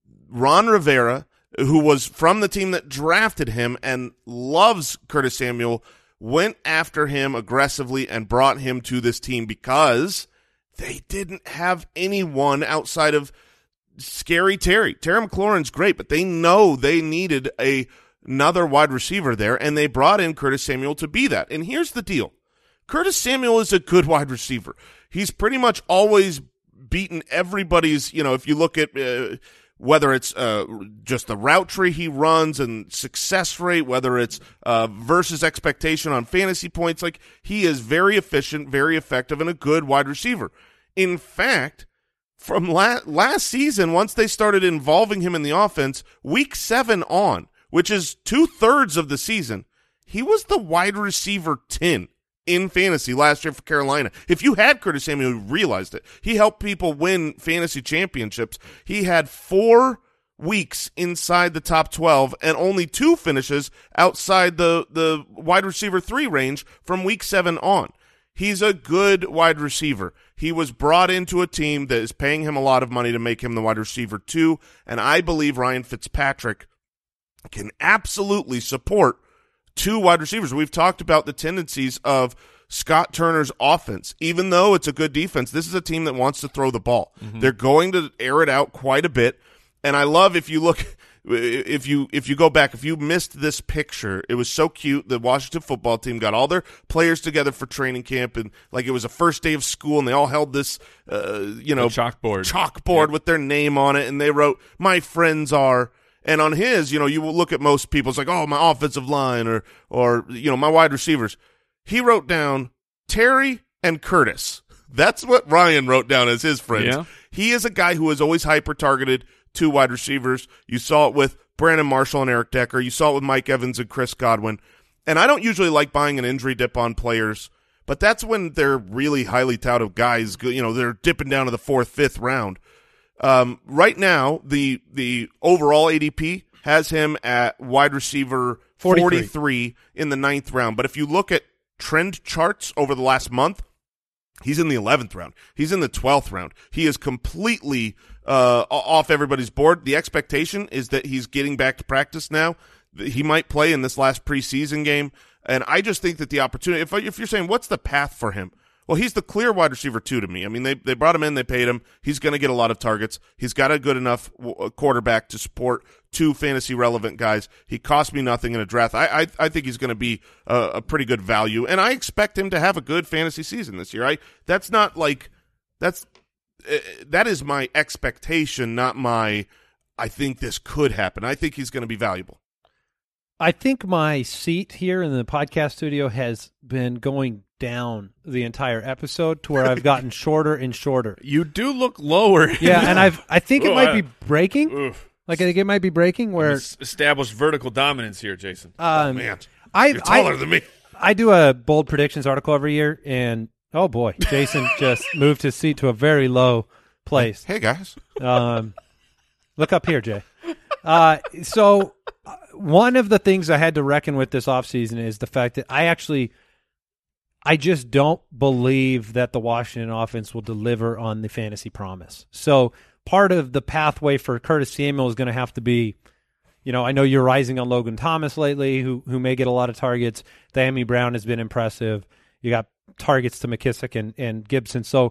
Ron Rivera, who was from the team that drafted him and loves Curtis Samuel, went after him aggressively and brought him to this team because they didn't have anyone outside of Scary Terry. Terry McLaurin's great, but they know they needed a another wide receiver there, and they brought in Curtis Samuel to be that. And here's the deal. Curtis Samuel is a good wide receiver. He's pretty much always beaten everybody's, you know, if you look at uh, whether it's uh, just the route tree he runs and success rate, whether it's uh, versus expectation on fantasy points, like he is very efficient, very effective, and a good wide receiver. In fact, from la- last season, once they started involving him in the offense, week seven on, which is two-thirds of the season, he was the wide receiver ten in fantasy last year for Carolina. If you had Curtis Samuel, you realized it. He helped people win fantasy championships. He had four weeks inside the top twelve and only two finishes outside the, the wide receiver three range from week seven on. He's a good wide receiver. He was brought into a team that is paying him a lot of money to make him the wide receiver two, and I believe Ryan Fitzpatrick can absolutely support two wide receivers. We've talked about the tendencies of Scott Turner's offense. Even though it's a good defense, this is a team that wants to throw the ball. Mm-hmm. They're going to air it out quite a bit, and I love if you look – If you if you go back, if you missed this picture, it was so cute. The Washington football team got all their players together for training camp, and like it was a first day of school, and they all held this, uh, you know, the chalkboard, chalkboard yeah. with their name on it, and they wrote, "My friends are." And on his, you know, you will look at most people, it's like, "Oh, my offensive line," or or you know, my wide receivers. He wrote down Terry and Curtis. That's what Ryan wrote down as his friends. Yeah. He is a guy who is always hyper targeted. Two wide receivers. You saw it with Brandon Marshall and Eric Decker. You saw it with Mike Evans and Chris Godwin. And I don't usually like buying an injury dip on players, but that's when they're really highly touted guys. You know, they're dipping down to the fourth, fifth round. Um, right now, the the overall A D P has him at wide receiver forty-three. forty-three in the ninth round. But if you look at trend charts over the last month, he's in the eleventh round. He's in the twelfth round. He is completely uh, off everybody's board. The expectation is that he's getting back to practice now. He might play in this last preseason game. And I just think that the opportunity, if, if you're saying what's the path for him, well, he's the clear wide receiver two to me. I mean, they they brought him in, they paid him. He's going to get a lot of targets. He's got a good enough w- quarterback to support two fantasy relevant guys. He cost me nothing in a draft. I I, I think he's going to be a, a pretty good value, and I expect him to have a good fantasy season this year. I that's not like that's uh, that is my expectation, not my I think this could happen. I think he's going to be valuable. I think my seat here in the podcast studio has been going down the entire episode to where I've gotten shorter and shorter. You do look lower. Yeah, and I've I think it Oh, might I- be breaking. Oof. Like I think it might be breaking where Es- Established vertical dominance here, Jason. um, Man, I you're taller I, than me. I do a bold predictions article every year, and oh boy, Jason just moved his seat to a very low place. Hey, guys. Um, look up here, Jay. Uh, so uh, one of the things I had to reckon with this offseason is the fact that I actually, I just don't believe that the Washington offense will deliver on the fantasy promise. So part of the pathway for Curtis Samuel is going to have to be, you know, I know you're rising on Logan Thomas lately, who who may get a lot of targets. Diami Brown has been impressive. You got targets to McKissick and, and Gibson. So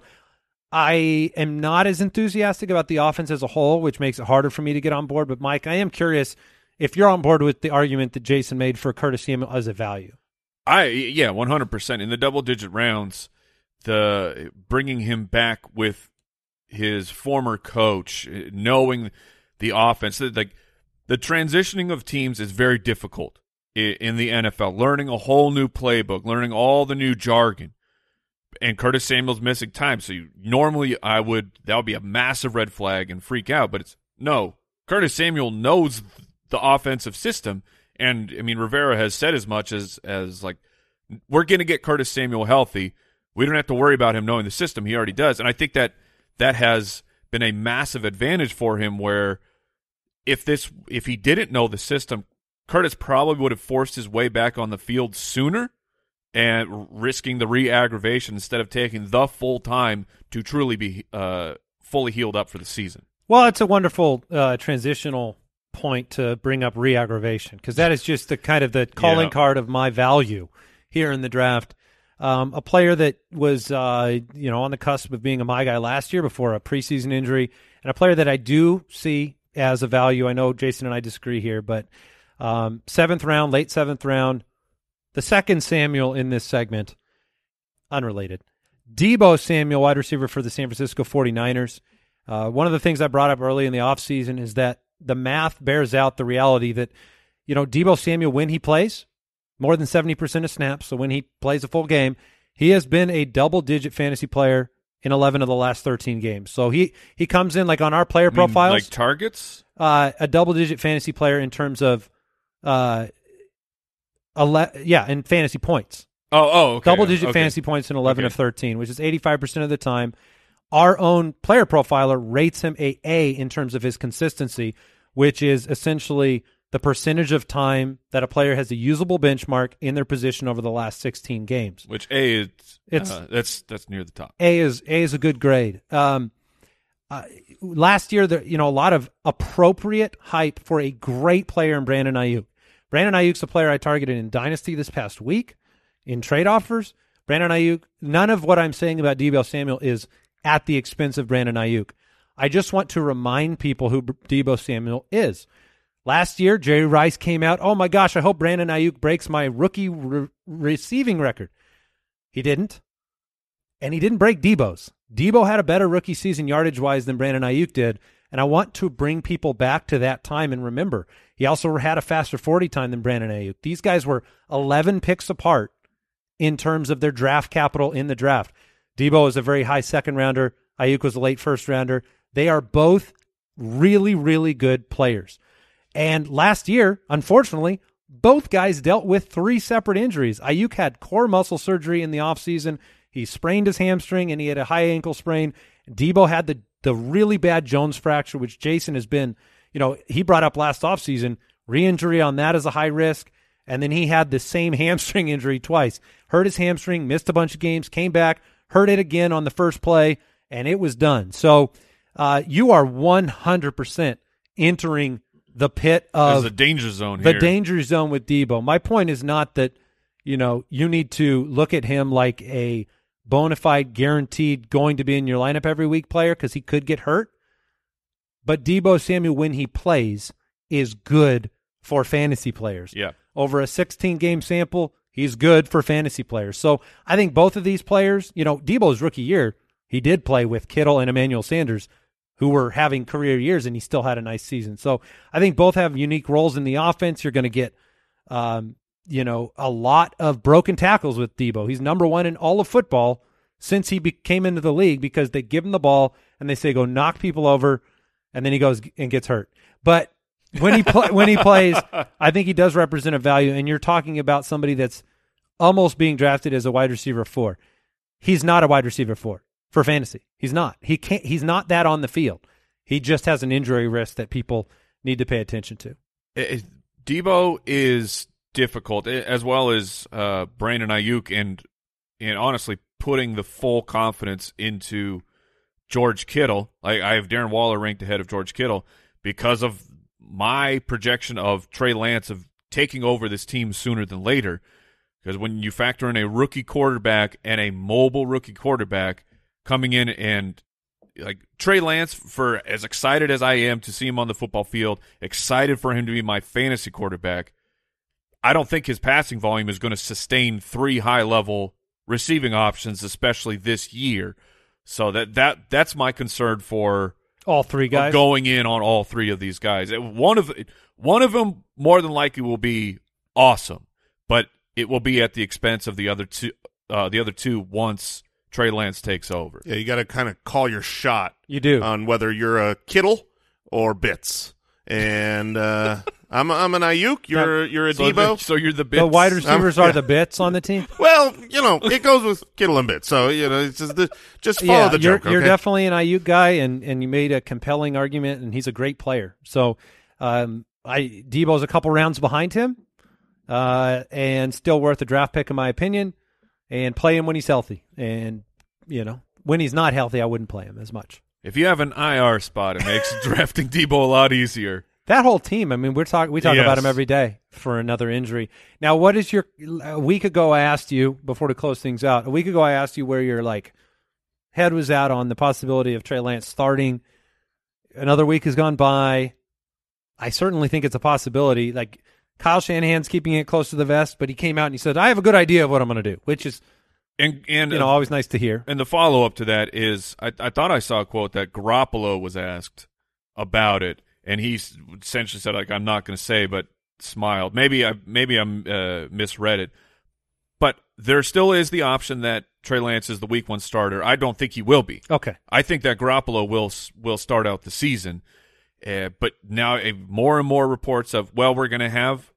I am not as enthusiastic about the offense as a whole, which makes it harder for me to get on board. But, Mike, I am curious if you're on board with the argument that Jason made for Curtis Samuel as a value. I yeah, one hundred percent in the double digit rounds. The bringing him back with his former coach, knowing the offense, like the transitioning of teams is very difficult in, in the N F L. Learning a whole new playbook, learning all the new jargon, and Curtis Samuel's missing time. So you, normally I would that would be a massive red flag and freak out, but it's no. Curtis Samuel knows the offensive system. And, I mean, Rivera has said as much as, as like, we're going to get Curtis Samuel healthy. We don't have to worry about him knowing the system. He already does. And I think that that has been a massive advantage for him where if this if he didn't know the system, Curtis probably would have forced his way back on the field sooner and risking the re-aggravation instead of taking the full time to truly be uh, fully healed up for the season. Well, it's a wonderful uh, transitional point to bring up re-aggravation because that is just the kind of the calling Yeah. card of my value here in the draft. Um, a player that was uh, you know on the cusp of being a my guy last year before a preseason injury, and a player that I do see as a value. I know Jason and I disagree here, but um, seventh round, late seventh round, the second Samuel in this segment, unrelated. Deebo Samuel, wide receiver for the San Francisco forty-niners. Uh, one of the things I brought up early in the offseason is that the math bears out the reality that, you know, Deebo Samuel, when he plays, more than seventy percent of snaps, so when he plays a full game, he has been a double-digit fantasy player in eleven of the last thirteen games. So he, he comes in, like on our player I mean, profiles, like targets? uh, a double-digit fantasy player in terms of, uh, ele- yeah, in fantasy points. Oh, oh, okay. Double-digit okay. fantasy points in eleven Okay. of thirteen, which is eighty-five percent of the time. Our own player profiler rates him a A in terms of his consistency, which is essentially the percentage of time that a player has a usable benchmark in their position over the last sixteen games. Which A is It's- uh, that's that's near the top. A is A is a good grade. Um, uh, last year, there you know a lot of appropriate hype for a great player in Brandon Ayuk. Brandon Ayuk's a player I targeted in Dynasty this past week in trade offers. Brandon Ayuk. None of what I'm saying about Deebo Samuel is at the expense of Brandon Ayuk. I just want to remind people who Deebo Samuel is. Last year, Jerry Rice came out, oh my gosh, I hope Brandon Ayuk breaks my rookie re- receiving record. He didn't. And he didn't break Deebo's. Deebo had a better rookie season yardage-wise than Brandon Ayuk did, and I want to bring people back to that time and remember, he also had a faster forty time than Brandon Ayuk. These guys were eleven picks apart in terms of their draft capital in the draft. Deebo was a very high second-rounder. Ayuk was a late first-rounder. They are both really, really good players. And last year, unfortunately, both guys dealt with three separate injuries. Ayuk had core muscle surgery in the offseason. He sprained his hamstring, and he had a high ankle sprain. Deebo had the, the really bad Jones fracture, which Jason has been, you know, he brought up last offseason. Re-injury on that is a high risk. And then he had the same hamstring injury twice. Hurt his hamstring, missed a bunch of games, came back, hurt it again on the first play, and it was done. So uh, you are one hundred percent entering the pit There's of a danger zone the here. danger zone with Deebo. My point is not that, you know, you need to look at him like a bona fide, guaranteed going to be in your lineup every week player because he could get hurt. But Deebo Samuel, when he plays, is good for fantasy players. Yeah. Over a sixteen-game sample, he's good for fantasy players. So I think both of these players, you know, Deebo's rookie year, He did play with Kittle and Emmanuel Sanders, who were having career years, and he still had a nice season. So I think both have unique roles in the offense. You're going to get, um, you know, a lot of broken tackles with Debo. He's number one in all of football since he be- came into the league because they give him the ball and they say, go knock people over, and then he goes and gets hurt. But when he pl- when he plays, I think he does represent a value, and you're talking about somebody that's almost being drafted as a wide receiver four. He's not a wide receiver four for fantasy. He's not. He can't. He's not that on the field. He just has an injury risk that people need to pay attention to. It, Debo is difficult, as well as uh, Brandon Ayuk, and and honestly putting the full confidence into George Kittle. I, I have Darren Waller ranked ahead of George Kittle because of my projection of Trey Lance of taking over this team sooner than later. Because when you factor in a rookie quarterback and a mobile rookie quarterback coming in, and like Trey Lance, for as excited as I am to see him on the football field, excited for him to be my fantasy quarterback, I don't think his passing volume is going to sustain three high-level receiving options, especially this year. So that that that's my concern for all three guys going in on all three of these guys. One of one of them more than likely will be awesome, but it will be at the expense of the other two. Uh, the other two once Trey Lance takes over. Yeah, you got to kind of call your shot. You do on whether you're a Kittle or Bitz. And uh, I'm I'm an Ayuk. You're you're a so Debo. The, so you're the Bitz. The wide receivers um, are yeah. the bits on the team. Well, you know, it goes with Kittle and Bitz. So you know, it's just the, just follow yeah, the you're, joke. Okay? You're definitely an Ayuk guy, and and you made a compelling argument, and he's a great player. So, um, I Debo's a couple rounds behind him, uh, and still worth a draft pick in my opinion. And play him when he's healthy, and you know, when he's not healthy, I wouldn't play him as much. If you have an I R spot, it makes drafting Debo a lot easier. That whole team, I mean, we're talk we talk Yes. about him every day for another injury. Now, what is your a week ago I asked you, before to close things out, a week ago I asked you where your like head was at on the possibility of Trey Lance starting. Another week has gone by. I certainly think it's a possibility. Like Kyle Shanahan's keeping it close to the vest, but he came out and he said, I have a good idea of what I'm going to do, which is And and you know, always nice to hear. And the follow up to that is, I, I thought I saw a quote that Garoppolo was asked about it, and he essentially said, like, I'm not going to say, but smiled. Maybe I maybe I'm uh, misread it, but there still is the option that Trey Lance is the Week One starter. I don't think he will be. Okay, I think that Garoppolo will will start out the season, uh, but now uh, more and more reports of, well, we're going to have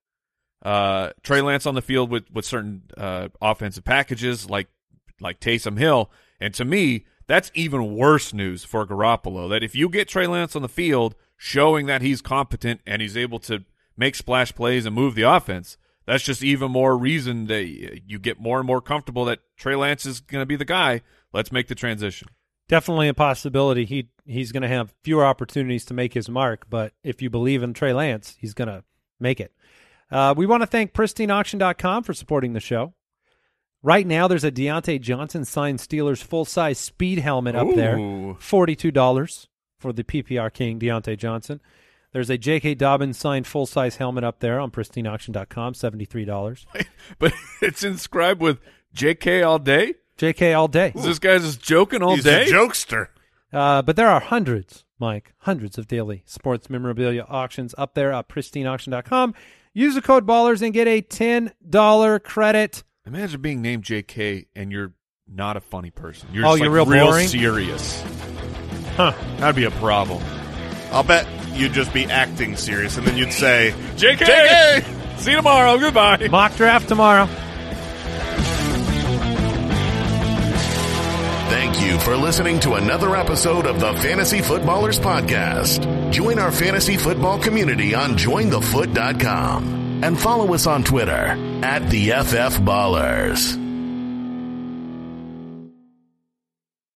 uh, Trey Lance on the field with with certain uh, offensive packages like like Taysom Hill, and to me, that's even worse news for Garoppolo. That if you get Trey Lance on the field, showing that he's competent and he's able to make splash plays and move the offense, that's just even more reason that you get more and more comfortable that Trey Lance is going to be the guy. Let's make the transition. definitely a possibility. He he's going to have fewer opportunities to make his mark, but if you believe in Trey Lance, he's going to make it. Uh, we want to thank pristine auction dot com for supporting the show. Right now, there's a Deontay Johnson signed Steelers full-size speed helmet up Ooh. there, forty-two dollars for the P P R King, Deontay Johnson. There's a J K. Dobbins signed full-size helmet up there on pristine auction dot com, seventy-three dollars. But it's inscribed with J K all day? J K all day. Is this guy just joking all He's day? a jokester. Uh, but there are hundreds, Mike, hundreds of daily sports memorabilia auctions up there at pristine auction dot com. Use the code BALLERS and get a ten dollars credit. Imagine being named J K and you're not a funny person. You're Oh, just you're like real boring? serious. Huh. That'd be a problem. I'll bet you'd just be acting serious, and then you'd say, J K! J K! See you tomorrow. Goodbye. Mock draft tomorrow. Thank you for listening to another episode of the Fantasy Footballers Podcast. Join our fantasy football community on join the foot dot com and follow us on Twitter at the F F Ballers.